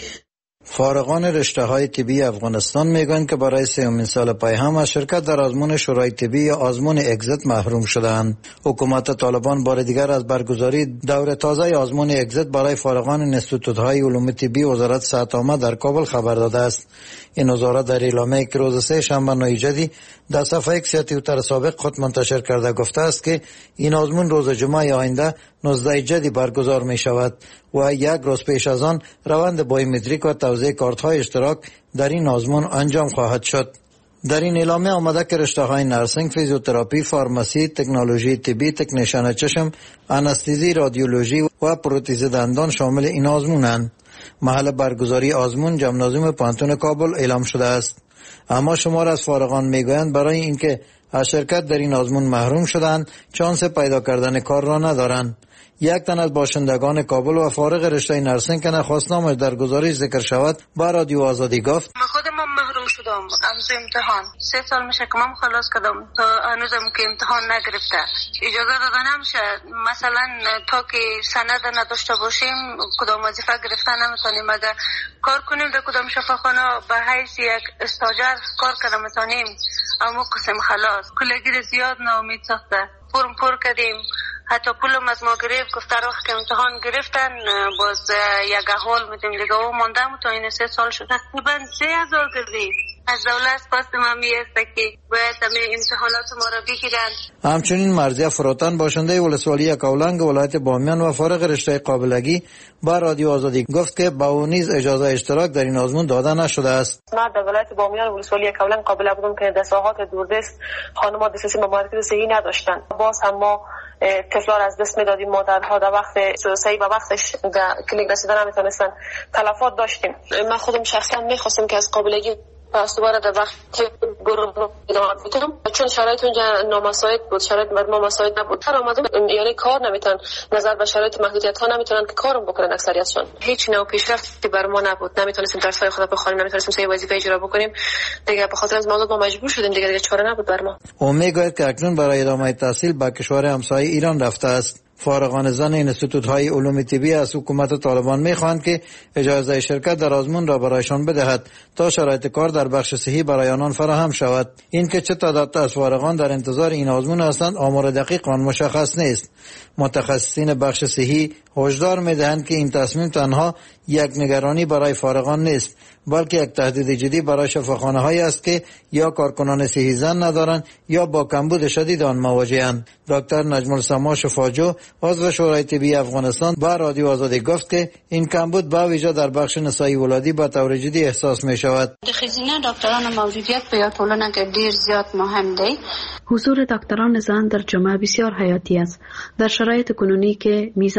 فارغان رشته های طبی افغانستان میگویند که برای سومین سال پای هم از شرکت در آزمون شورای طبی یا آزمون اگزیت محروم شدند. حکومت طالبان بار دیگر از برگزاری دور تازه آزمون اگزیت برای فارغان انستیتوت‌های علوم طبی وزارت صحت عامه در کابل خبر داده است. این وزارت در اعلامیه‌ای که روز سه شنبه نویجدی در صفحه ایکس یا توییتر سابق خود منتشر کرده گفته است که این آزمون روز جمعه آینده نوزده جدی برگزار می شود و یک روز پیش از آن روند بایومتریک و توزیع کارت‌های اشتراک در این آزمون انجام خواهد شد. در این اعلامیه آمده که رشته‌های نرسینگ، فیزیوتراپی، فارماسی، تکنولوژی طبی، تکنیشن چشم، انستیزی، رادیولوژی و پروتز دندان شامل این آزمونند. محل برگزاری آزمون جمنازیوم پوهنتون کابل اعلام شده است. اما شمار از فارغان میگویند برای اینکه از شرکت در این آزمون محروم شدند چانس پیدا کردن کار را ندارند. یک تن از باشندگان کابل و فارغ رشته نرسینگ که نخواستنامش در گزارش ذکر شود با رادیو آزادی گفت خودم محروم شدم از امتحان. سه سال میشه که من خلاص کردم تا هنوزم که امتحان نگرفته. اجازه داده نمیشه مثلا تا که سند نداشته باشیم کدام وظیفه گرفتن نمیتونیم، اگر کار کنیم در کدام شفاخانه به حیث یک استاجر کار کنم میتونیم. اما قسم خلاص کلگی زیاد ناامید ساخته. فرم پر کردیم، حتی پولم از ما گرفت، گفت در وقت که امتحان گرفتن باز یک احوال میتونیم دیگه و ماندم تا این سه سال شد. تقریبا سه هزار گردید. از دولت پاست ما میسته که باید همه امتحانات ما را بگیرن. همچنین مرضیه فروتان باشنده ولسوالی یکاولنگ ولایت بامیان و فارغ رشته قابلگی با رادیو آزادی گفت که با او نیز اجازه اشتراک در این آزمون داده نشده است. من در ولایت بامیان ولسوالی یکاولنگ قابل بودم که در ساحات دوردست خانم‌ها دسترسی به مراکز صحی نداشتند. باز هم ما طفلان از دست میدادیم، مادرها در وقت صحیح به وقتش در کلینیک رسیدن نمیتونستن، تلفات داشتیم. من خودم شخصا میخواستم که از قابلگی پس دوباره در وقت گروه ادامه بدم، چون شرایط اونجا نامساعد بود، شرایط ما مساعد نبود. هر آمدم یعنی کار نمیتونن، نظر به شرایط محدودیت ها نمیتونن که کارم بکنن اکثریتشون. هیچ نوع پیشرفتی بر ما نبود، نمیتونستیم درس‌های خود بخونیم، نمیتونستیم سه وظیفه اجرا بکنیم. دیگه به خاطر از موضوع ما مجبور شدیم، دیگه دیگه چاره نبود بر ما. او میگوید که اکنون برای ادامه تحصیل به کشور همسایه ایران رفته است. فارغان زن انستیتوت‌های علوم طبی از حکومت طالبان می‌خواهند که اجازه شرکت در آزمون را برایشان بدهد تا شرایط کار در بخش صحی برای آنان فراهم شود. این که چه تعداد از فارغان در انتظار این آزمون هستند آمار دقیق آن مشخص نیست. متخصصین بخش صحی هشدار می‌دهند که این تصمیم تنها یک نگرانی برای فارغان نیست، بلکه یک تهدید جدی برای شفاخانه‌هایی است که یا کارکنان صحی زن ندارند یا با کمبود شدید آن مواجه‌اند. دکتر نجم السما شفاجو عضو شورای طبی افغانستان با رادیو آزادی گفت که این کمبود با ویژه در بخش نسایی ولادی با طور جدی احساس می شود. د ښځینه ډاکټرانو موجودیت په یو ټولنه کې ډیر زیات مهم دی. حضور دکتران زن در جامعه بسیار حیاتی است. در شرایط کنونی که میزان مرگ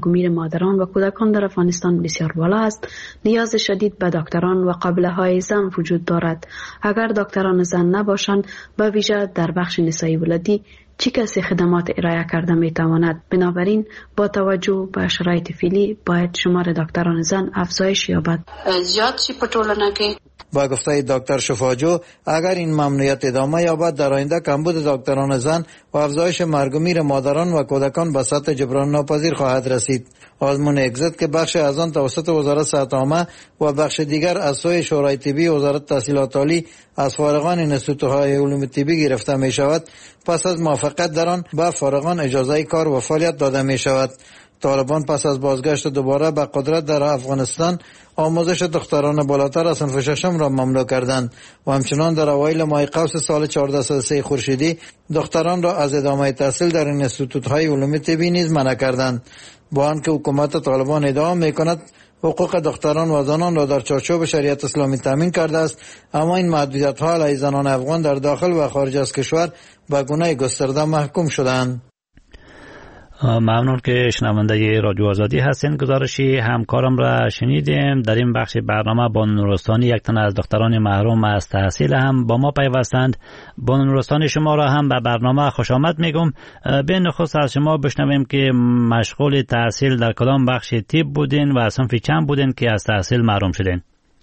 مرگومیر مادران و کودکان در افغانستان بسیار بالا است، نیاز شدید به دکتران و قابله های زن وجود دارد. اگر دکتران زن نباشند، به ویژه در بخش نسایی ولادی، چه کسی خدمات ارائه کرده می تواند؟ بنابراین با توجه به شرایط فعلی باید شمار دکتران زن افزایش یابد. زیاد شي په ټولنه کې. با گفته دکتر شفاجو، اگر این ممنوعیت ادامه یابد، در آینده کمبود دکتران زن و افزایش مرگ و میر مادران و کودکان به سطح جبران ناپذیر خواهد رسید. آزمون اگزیت که بخش از آن توسط وزارت صحت عامه و بخش دیگر از سوی شورای طبی وزارت تحصیلات عالی از فارغان انستیتوت‌های علوم طبی گرفته می شود، پس از موافقت در آن به فارغان اجازه کار و فعالیت داده می شود. طالبان پس از بازگشت دوباره به قدرت در افغانستان، آموزش دختران بالاتر از صنف ششم را ممنوع کردند و همچنان در اوایل ماه قوس سال چهارده صد و سه خورشیدی دختران را از ادامه تحصیل در انستیتوت‌های علوم طبی نیز منع کردند. با آنکه حکومت طالبان ادعا می‌کند حقوق دختران و زنان را در چارچوب شریعت اسلامی تامین کرده است، اما این محدودیت‌ها علیه زنان افغان در داخل و خارج از کشور به گونه گسترده محکوم شدند. ممنون که شنونده رادیو آزادی هستین. گزارشی همکارم را شنیدیم. در این بخش برنامه بانو نورستانی، یک تن از دختران محروم از تحصیل، هم با ما پیوستند. بانو نورستانی، شما را هم به برنامه خوش آمد میگم. به نخست از شما بشنویم که مشغول تحصیل در کدام بخش طب بودین و صنف چند بودین که از تحصیل محروم شدین؟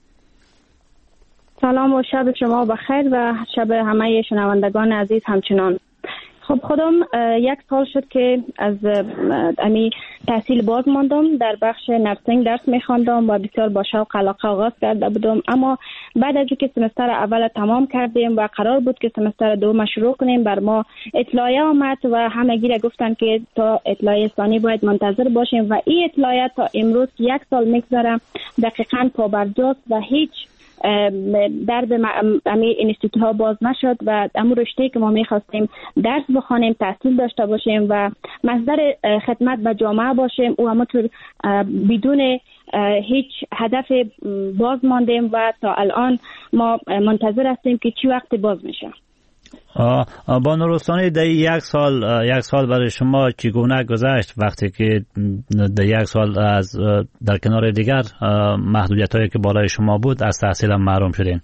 سلام و شب شما بخیر و شب همه شنوندگان عزیز همچنان. خب خودم یک سال شد که از امی تحصیل باز ماندم. در بخش نرسینگ درس میخواندم و بسیار با شوق علاقه آغاز کرده بودم، اما بعد از اینکه سمستر اول تمام کردیم و قرار بود که سمستر دوم شروع کنیم، بر ما اطلاعیه آمد و همگی را گفتن که تا اطلاعیه ثانی باید منتظر باشیم و این اطلاعیه تا امروز یک سال میگذره دقیقاً پابرجاست و هیچ درب امی انستیتوت ها باز نشد و امو رشته که ما میخواستیم درس بخوانیم، تحصیل داشته باشیم و مصدر خدمت به جامعه باشیم او همونطور بدون هیچ هدف باز ماندیم و تا الان ما منتظر هستیم که چی وقت باز میشه. با نورستانی، در یک سال یک سال برای شما چگونه گذشت وقتی که در یک سال از در کنار دیگر محدودیت هایی که بالای شما بود از تحصیل هم محروم شدین؟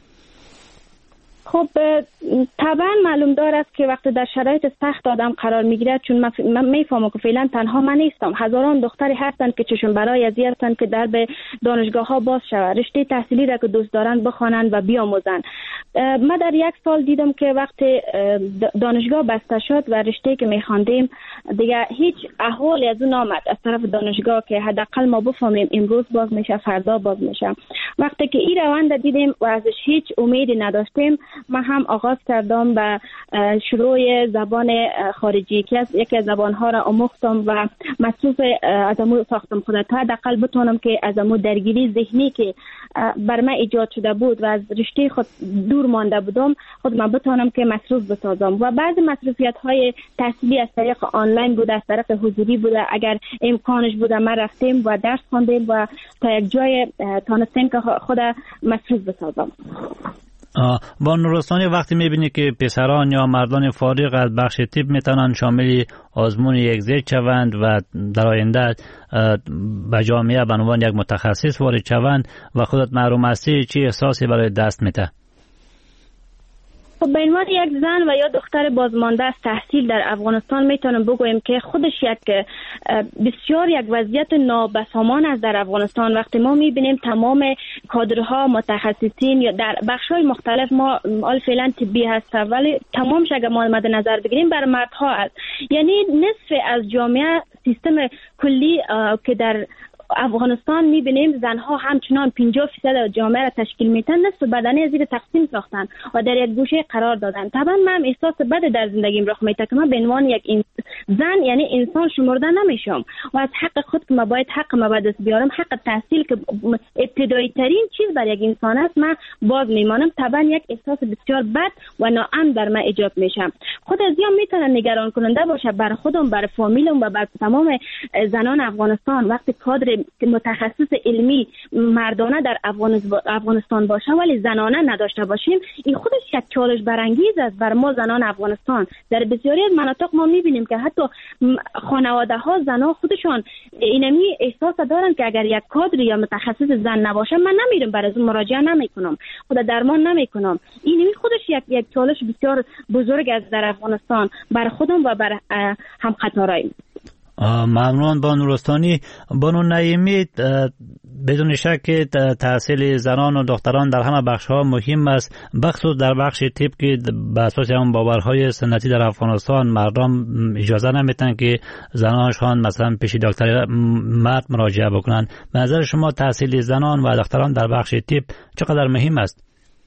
خب طبعا معلوم دار است که وقتی در شرایط سخت آدم قرار میگیرد، چون من میفهمم که فعلا تنها من نیستم، هزاران دختری هستند که چشم برای ازی هستند که در به دانشگاه ها باز شود، رشته تحصیلی را که دوست دارند بخوانند و بیاموزند. من در یک سال دیدم که وقتی دانشگاه بسته شد و رشته که میخواندیم دیگه هیچ احوالی از اون آمد از طرف دانشگاه که حداقل ما بفهمیم امروز باز میشه، فردا باز میشه. وقتی که این روند دیدیم و ازش هیچ امیدی نداشتیم، من هم آغاز کردم به شروع زبان خارجی که یکی از زبانها را آموختم و مصروف از امو ساختم خودم تا حداقل بتونم که از امو درگیری ذهنی که بر من ایجاد شده بود و از رشته خود دور مانده بودم خود من بتونم که مصروف بسازم. و بعض مصروفیت های تحصیلی از طریق آنلاین بوده، از طریق حضوری بوده، اگر امکانش بوده ما رفتیم و درس خواندیم و تا یک جای تانستیم که خود مصروف بسازم. با نورستانی، وقتی میبینی که پسران یا مردان فارغ از بخش طب میتونن شامل آزمون اگزیت شوند و در آینده به جامعه به عنوان یک متخصص وارد شوند و خودت محروم هستی، چی احساسی برای دست میده؟ خب به عنوان یک زن و یا دختر بازمانده از تحصیل در افغانستان میتونم بگویم که خودش یک بسیار یک وضعیت نابسامان است در افغانستان. وقتی ما میبینیم تمام کادرها متخصصین یا در بخش‌های مختلف، ما آل فعلا طبی هست ولی تمامش اگر ما مد نظر بگیریم بر مردها است، یعنی نصف از جامعه سیستم کلی که در افغانستان میبینیم زنها همچنان پنجاه فیصد جامعه را تشکیل میتن، نصف بدنه زیر تقسیم ساختن و در یک گوشه قرار دادن. طبعا من احساس بد در زندگیم رخ میده که من به عنوان یک این زن یعنی انسان شمرده نمیشم و از حق خود که من باید حق ما به دست بیارم، حق تحصیل که ابتدایی ترین چیز برای یک انسان است، من باز میمانم. طبعا یک احساس بسیار بد و ناامن در من ایجاد میشه. خود از یام میتونه نگران کننده باشه بر خودم، بر فامیلم و بر تمام زنان افغانستان. وقتی کادر متخصص علمی مردانه در افغانستان باشه ولی زنانه نداشته باشیم، این خودش یک چالش برانگیز است بر ما زنان افغانستان. در بسیاری از مناطق ما میبینیم که حتی خانواده ها زنها خودشان اینمی احساس دارن که اگر یک کادر یا متخصص زن نباشه من نمیرم برای از مراجعه نمیکنم، خود درمان نمیکنم. اینمی خودش یک یک چالش بسیار بزرگ است در افغانستان بر خودم و بر هم خطرایم. ممنون بانو رستانی. بانو نعیمی، بدون شک تحصیل زنان و دختران در همه بخش‌ها مهم است، بخصوص در بخش طب که به اساس هم باورهای سنتی در افغانستان مردم اجازه نمیتن که زنانشان مثلا پیش دکتر مرد مراجعه بکنن. به نظر شما تحصیل زنان و دختران در بخش طب چقدر مهم است؟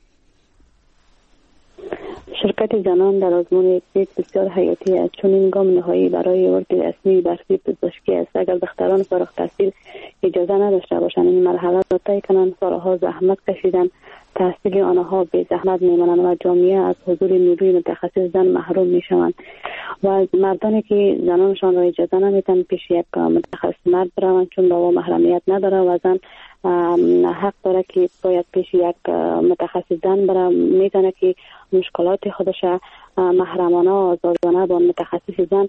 شرکت زنان در آزمون یک بسیار حیاتی است، چون این گام نهایی برای ورد رسمی برخی پزشکی است. اگر دختران فارغ التحصیل اجازه نداشته باشند این مرحله را طی کنند، سالها زحمت کشیدن، تحصیل آنها به زحمت میمانند و جامعه از حضور نیروی متخصص زن محروم میشوند و مردانی که زنانشان را اجازه نمیدن پیش یک متخصص مرد بروند، چون با محرمیت نداره و زن حق داره که باید پیش یک متخصص زن بره، میتونه که مشکلات خودش محرمانه و آزادانه با متخصص زن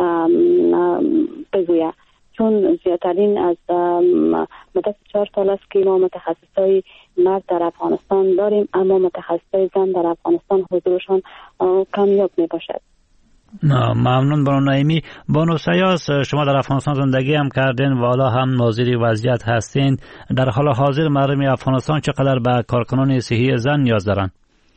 بگوید. چون زیادترین از مدت چهار سال است که ما متخصصای مرد در افغانستان داریم، اما متخصصای زن در افغانستان حضورشان کمیاب می باشد. ممنون بانو نعیمی. بانو سیاس، شما در افغانستان زندگی هم کردین و حالا هم ناظر وضعیت هستین. در حال حاضر مردم افغانستان چقدر به کارکنان صحی زن نیاز دارن؟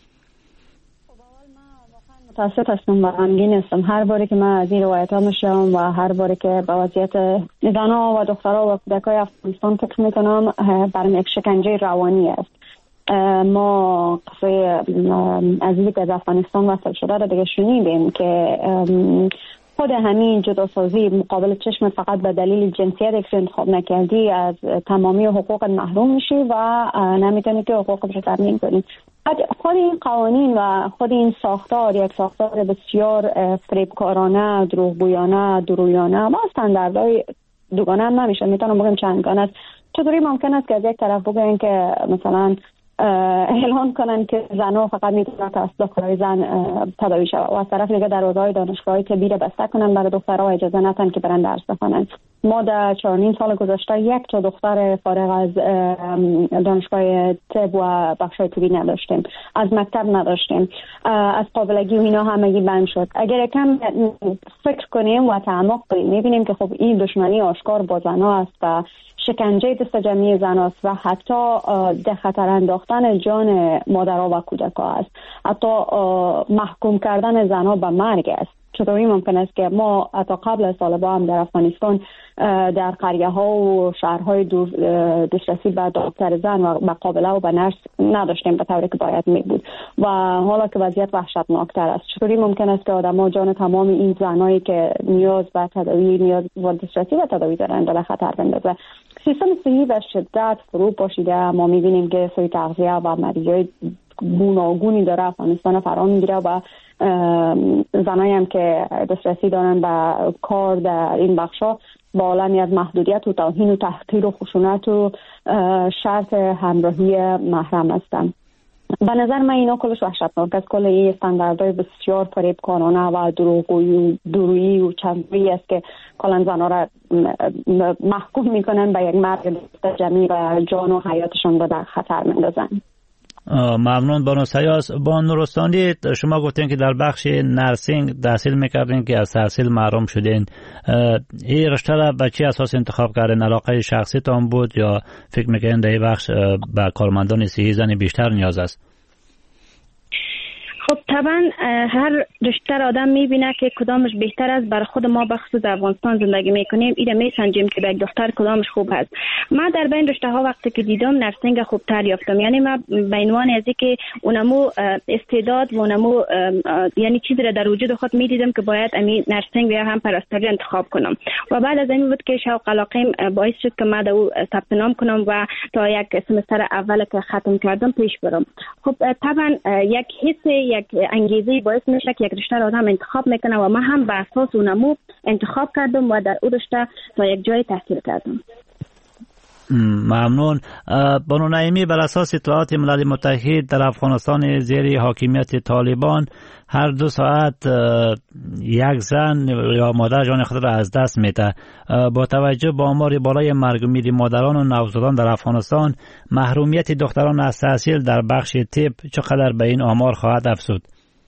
متاسف هستم و غمگین هستم هر باری که من از این روایت ها میشم و هر باری که به وضعیت زنها و دخترها و کودکای افغانستان فکر میکنم برام یک شکنجه روانی است. ما قصه عزیزی که از افغانستان وصل شده را دیگه شنیدیم که خود همین جداسازی مقابل چشمت فقط به دلیل جنسیت که انتخاب نکردی از تمامی حقوق محروم میشی و نمیتونی که حقوقت رو تامین کنی. خود این قوانین و خود این ساختار یک ساختار بسیار فریبکارانه، دروغگویانه، درویانه و استانداردهای دوگانه هم نمیشه، میتونم بگم چندگانه است. چطوری ممکن است که از یک طرف بگن که مثلا اعلان کنن که زنها فقط میتونن توسط دکترای زن تداوی شود و از طرف دیگه دروازه‌های دانشگاه‌های طبی را بسته کنن برای دخترها اجازه ندن که برن درس بخونن. ما در چهار نیم سال گذشته یک تا دختر فارغ از دانشگاه طب و بخش‌های طبی نداشتیم، از مکتب نداشتیم، از قابلگی و اینا همگی بند شد. اگر کم فکر کنیم و تعمق کنیم می‌بینیم که خب این دشمنی آشکار با زن‌ها است و شکنجه دست جمعی زن است و حتی در خطر انداختن جان مادرها و کودک‌ها است، حتی محکوم کردن زن‌ها به مرگ است. چطوری ممکن است که ما حتی قبل از طالبان هم در افغانستان در قریه ها و شهرهای دسترسی به دکتر زن و به قابله و به نرس نداشتیم به طوری که باید می بود و حالا که وضعیت وحشتناکتر است. چطوری ممکن است که آدم‌ها جان تمام این زنایی که نیاز به تداوی نیاز به دسترسی و تداوی دارند در خطر بندازه؟ سیستم صحی به شدت فرو پاشیده. ما می‌بینیم که سوی تغذیه و مریضای گوناگونی داره افغانستان فرا میگیره و زنایی هم که دسترسی دارن به کار در این بخشا با عالمی از محدودیت و توهین و تحقیر و خشونت و شرط همراهی محرم هستن. به نظر من اینا کلش وحشتناک است. کل این استانداردهای بسیار فریبکارانه و دروغگویی درویی و چندری است که کلا زنها را محکوم میکنن به یک مرگ جمعی و جان و حیاتشان را در خطر میندازن. ممنون بانو سیاس. بانو رستانی، شما گفتین که در بخش نرسینگ تحصیل میکردین که از تحصیل محروم شدین. این رشته را به چه اساس انتخاب کردین؟ علاقه شخصی تان بود یا فکر میکنین در این بخش به کارمندان صحی زن بیشتر نیاز است؟ خب طبعا هر رشته آدم میبینه که کدامش بهتر است. بر خود ما بخصوص افغانستان زندگی میکنیم ایره میسنجیم که به یک دختر کدامش خوب هست. من در بین رشته ها وقتی که دیدم نرسینگ خوبتر یافتم. یعنی من به عنوان از اینکه اونمو استعداد و اونمو یعنی چیزی را در وجود خود میدیدم که باید امی نرسینگ یا هم پرستاری انتخاب کنم و بعد از این بود که شوق علاقم باعث شد که من دو ثبت نام کنم و تا یک سمستر اول که ختم کردم پیش برم. خب طبعا یک حس یک انگیزه باعث میشه که یک رشته را آدم انتخاب میکنه و من هم به اساس اونمو انتخاب کردم و در اون رشته تا یک جای تحصیل کردم. ممنون. بانو نعیمی، بر اساس اطلاعات ملل متحد در افغانستان زیر حاکمیت طالبان هر دو ساعت یک زن یا مادر جان خود را از دست میده. با توجه به آمار بالای مرگ و میر مادران و نوزادان در افغانستان، محرومیت دختران از تحصیل در بخش طب چقدر به این آمار خواهد افزود؟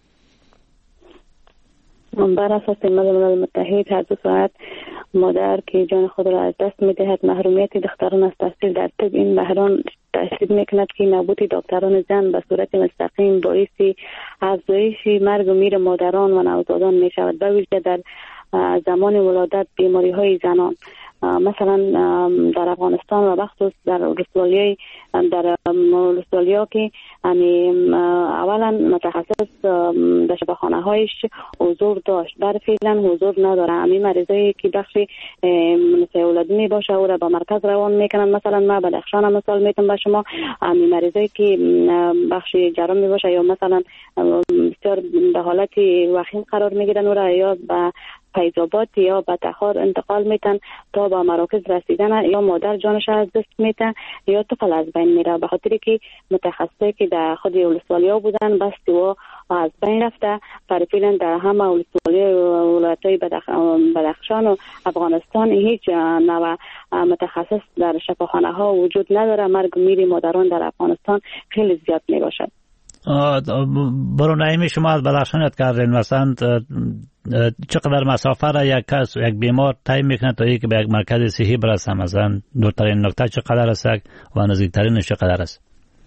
بر اساس ملل متحد هر دو ساعت مادر که جان خود را از دست می‌دهد. محرومیت دختران از تحصیل در طب این بحران تأثیر می‌کند که نبود دکتران زن به صورت مستقیم باعث افزایش مرگ و میر مادران و نوزادان می‌شود، به ویژه در زمان ولادت. بیماری‌های زنان مثلا در افغانستان و بخصوص در استرالیا در استرالیا که اولا متخصص در شفاخانه هایش حضور داشت، در فعلا حضور نداره. همین مریضایی که بخش منسای ولادی باشه او را به مرکز روان میکنن. مثلا ما بدخشان مثال میتونم به شما، همین مریضایی که بخش جراحی باشه یا مثلا بسیار به حالت وخیم قرار میگیرن او را یا به فیض‌آباد یا به تخار انتقال میتن تا به مراکز رسیدن، یا مادر جانش از دست میتن یا طفل از بین میره، به خاطر که متخصصی که در خود ولسوالی‌ها بودن بس و از بین رفته. فعلا در همه ولسوالی ولایت‌های بدخشان و افغانستان هیچ نوع متخصص در شفاخانه ها وجود نداره. مرگ میر مادران در افغانستان خیلی زیاد میباشد. برو نعیمی، شما از بدخشان یاد کردین، مثلا چقدر مسافه را یک کس یک بیمار طی میکنه تا اینکه به یک مرکز صحی برسه؟ مثلا دورترین نقطه چقدر است و نزدیکترینش چقدر است؟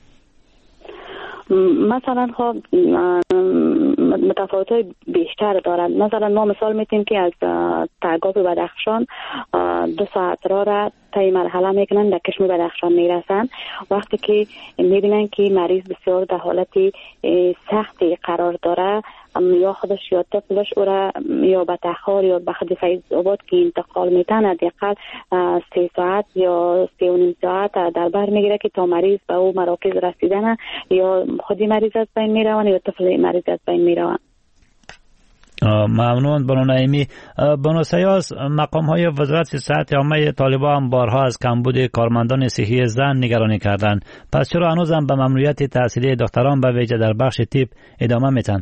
مثلا خب متفاوت‌های بیشتر دارد. مثلا ما مثال میتیم که از تگاب بدخشان دو ساعت را را طی مرحله میکنن، در کشمیر بدخشان میرسن. وقتی که میبینن که مریض بسیار در حالتی سختی قرار داره، یا خودش یا طفلش او را یا به تخار یا به خود فیض‌آباد که انتقال میتن، حداقل سه ساعت یا سه و نیم ساعت در بر میگیره که تا مریض به او مراکز رسیدن، یا خودی مریض از بین میروند یا طفل مریض از بین میروند. ممنون بانو نعیمی. بانو سیاس، مقام های وزارت صحت عامه طالبان هم بارها از کمبود کارمندان صحی زن نگرانی کردند. پس چرا هنوز هم به ممنوعیت تحصیلی دختران به ویژه در بخش طب ادامه میتن؟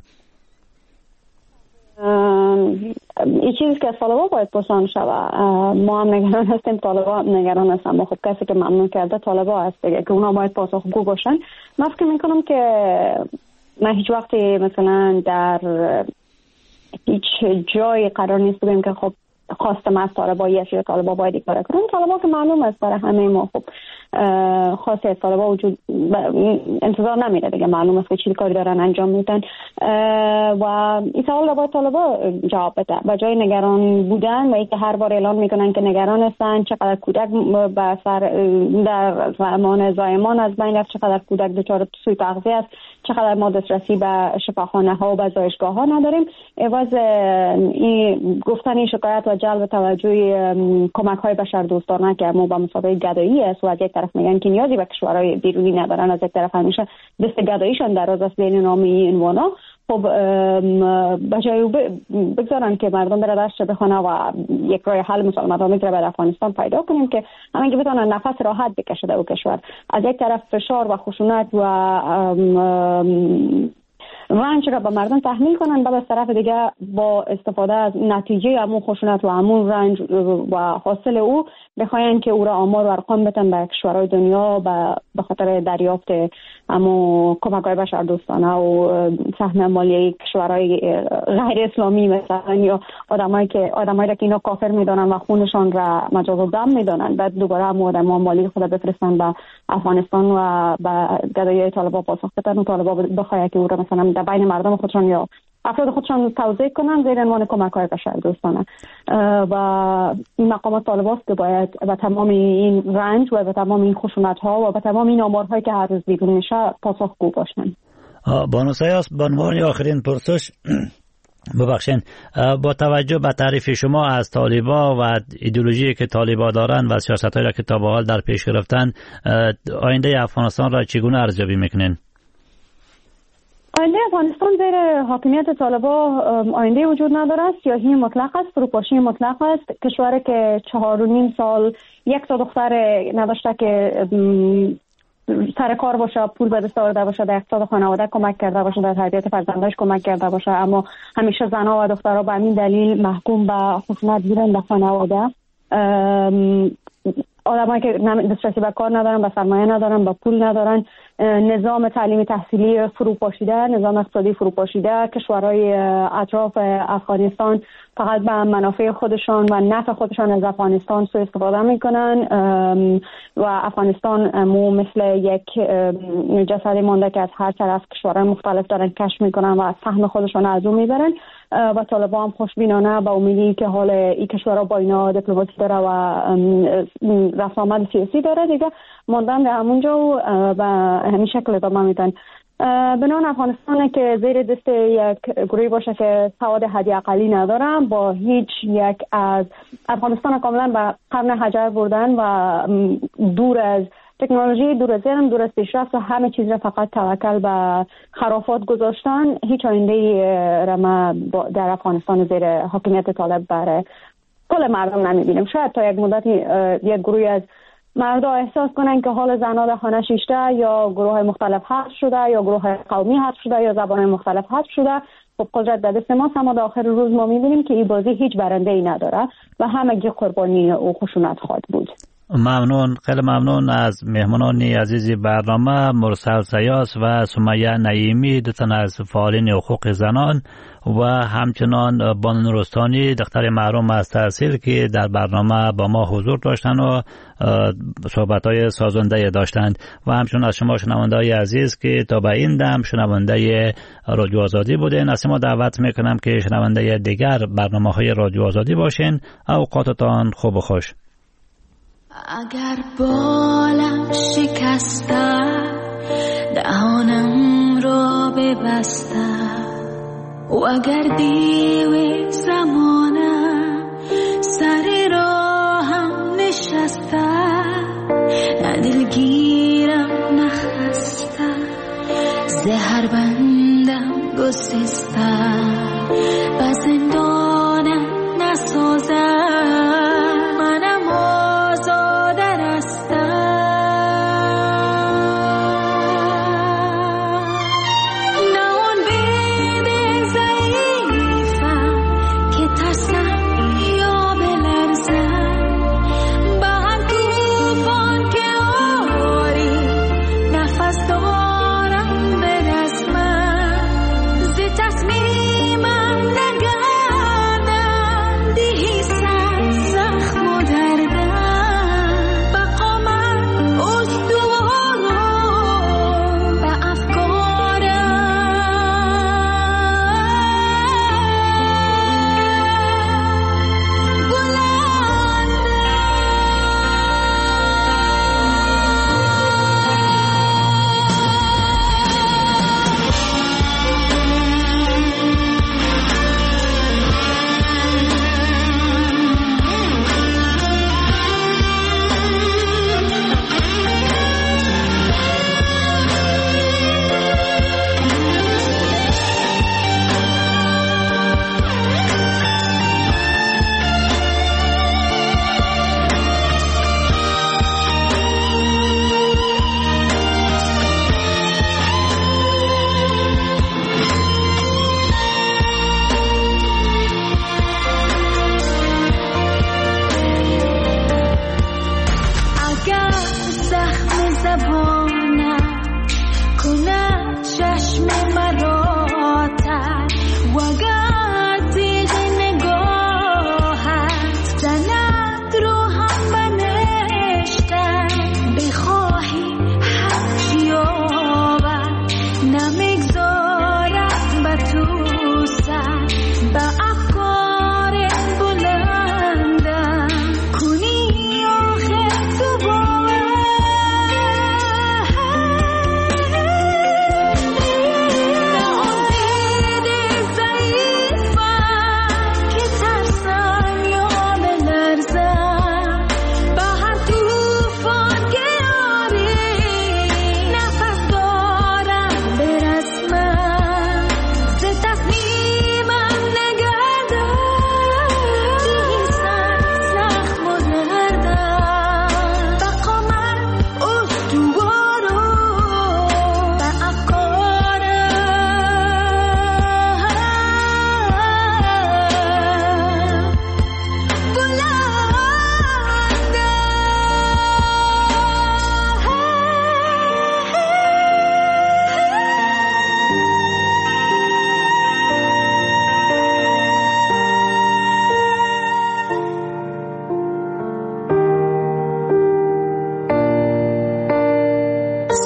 این چیزی که از طالبان باید پرسان شود. ما هم نگران هستیم، طالبان نگران هستن. ما خب کسی که ممنون کرده طالبان هست دیگه که اونا باید پاسخگو باشن. من فکر میکنم که من هیچ وقتی مثلا در هیچ جای قرار نیست بگیم که خب خواستم از طالبان یا طالبان باید این کار کنن. طالبان که معلوم است برای همه ما خب خاصی از طالبان وجود انتظار نمیره دیگه، معلوم است که چی کاری دارن انجام میدن و این سوال رو باید طالبان جواب بده. به جای نگران بودن و اینکه هر بار اعلان میکنن که نگران هستن چقدر کودک به سر در زمان زایمان از بین رفت، چقدر کودک دچار سوء تغذیه است، چقدر ما دسترسی به شفاخانه ها و به زایشگاه ها نداریم. عوض این گفتن این شکایت و جلب توجه کمک های بشردوستانه که ما با مسابقه گدایی است و از یک طرف میگن که نیازی به کشورهای بیرونی ندارن، از یک طرف همیشه دست گداییشان دراز است بین نام این عنوانا. خب بجای بگذارن که مردم بره درس بخونه و یک راه حل مسالمت‌آمیز را در افغانستان پیدا کنیم که همین که بتونن نفس راحت بکشه در کشور. از یک طرف فشار و خشونت و رنج را به مردم تحمیل کنن، بعد از طرف دیگه با استفاده از نتیجه همون خشونت و همون رنج و حاصل او بخواین که او را آمار و ارقام بتن به کشورهای دنیا به خاطر دریافت همون کمک‌های بشردوستانه و سهم مالی کشورهای غیر اسلامی مثلا، یا آدمایی که آدمایی را که اینا کافر میدونن و خونشان را مجاز الدم میدونن، بعد دوباره هم آدم‌ها مالی خود بفرستن به افغانستان و به گدایی طالبان پاسخ بدن و طالبان بخواهد که او را مثلا در بین مردم خودشان یا افراد خودشان توزیع کنن زیر عنوان کمک‌های بشردوستانه. و این مقامات طالبان است که باید به تمام این رنج و به تمام این خشونت‌ها و به تمام این آمارهایی که هر روز بیرون میشه پاسخگو باشن. بانو سیاس، به عنوان آخرین پرسش ببخشین، با توجه به تعریف شما از طالبا و ایدئولوژی که طالبا دارن و سیاست‌هایی را که تا به حال در پیش گرفتن، آینده افغانستان را چگونه ارزیابی میکنین؟ آینده افغانستان زیر حاکمیت طالبان آینده وجود نداره. سیاهی مطلق است، فروپاشی مطلق است. کشوری که چهار و نیم سال یک تا دختر نداشته که سر کار باشه، پول به دست آورده باشه، در اقتصاد خانواده کمک کرده باشه، در تربیت فرزنداش کمک کرده باشه، اما همیشه زنها و دخترها به همین دلیل محکوم به خشونت بودن در خانواده. آدمایی که دسترسی به کار ندارن، به سرمایه ندارن، به پول ندارن، نظام تعلیمی تحصیلی فروپاشیده، نظام اقتصادی فروپاشیده، کشورهای اطراف افغانستان فقط به منافع خودشان و نفع خودشان از افغانستان سوء استفاده میکنن و افغانستان مو مثل یک جسد مانده که از هر طرف کشورهای مختلف دارن کشف میکنن و از سهم خودشان از اون میبرن و طالبان هم خوشبینانه با امیدی که حال این کشورها با اینا دیپلماسی داره و رفت آمد سیاسی داره دیگه ماندن در همونجا و به همین شکل ادامه میدن. بنان افغانستان که زیر دست یک گروهی باشه که سواد حدی اقلی ندارن، با هیچ یک از افغانستان کاملا به قرن حجر بردن و دور از تکنولوژی، دور از علم، دور از پیشرفت و همه چیز را فقط توکل به خرافات گذاشتن، هیچ آینده را ما در افغانستان زیر حاکمیت طالب بر کل مردم نمیبینیم. شاید تا یک مدتی یک گروهی از مردم احساس کنن که حال زنها در خانه شیشته یا گروه های مختلف حذف شده یا گروه های قومی حذف شده یا زبان های مختلف حذف شده. خب قدرت در دست ماست، اما در آخر روز ما میبینیم که این بازی هیچ برنده ای نداره و همگی قربانی و خشونت خواهد بود. ممنون، خیلی ممنون از مهمانان عزیز برنامه مرسل سیاس و سمیه نعیمی، دو تن از فعالین حقوق زنان و همچنان بانو نورستانی دختر محروم از تحصیل که در برنامه با ما حضور داشتند و صحبت‌های سازنده داشتند و همچنان از شما شنونده‌های عزیز که تا به این دم شنونده رادیو آزادی بودین. از شما دعوت میکنم که شنونده دیگر برنامه‌های رادیو آزادی باشین. اوقاتتان خوب و خوش. اگر بالم شکسته دهانم را ببسته و اگر دیو زمانم سر راهم نشسته، نه دلگیرم نخسته، زهر بندم گسسته، و زندانم نسازم، منم آزاده رستم. نه اون بیده ضعیفم که ترسم یا بلرزم، با هر توفان که آری نفس دارم به دست من، ز تصمیم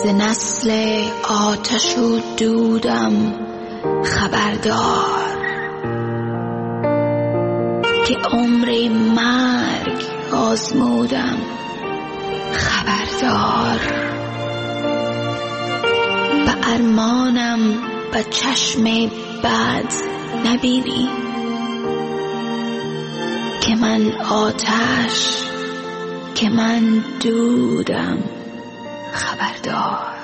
ز نسل آتش و دودم خبردار که عمر مرگ آزمودم خبردار به ارمانم به چشم بد نبینی که من آتش که من دودم خبردار.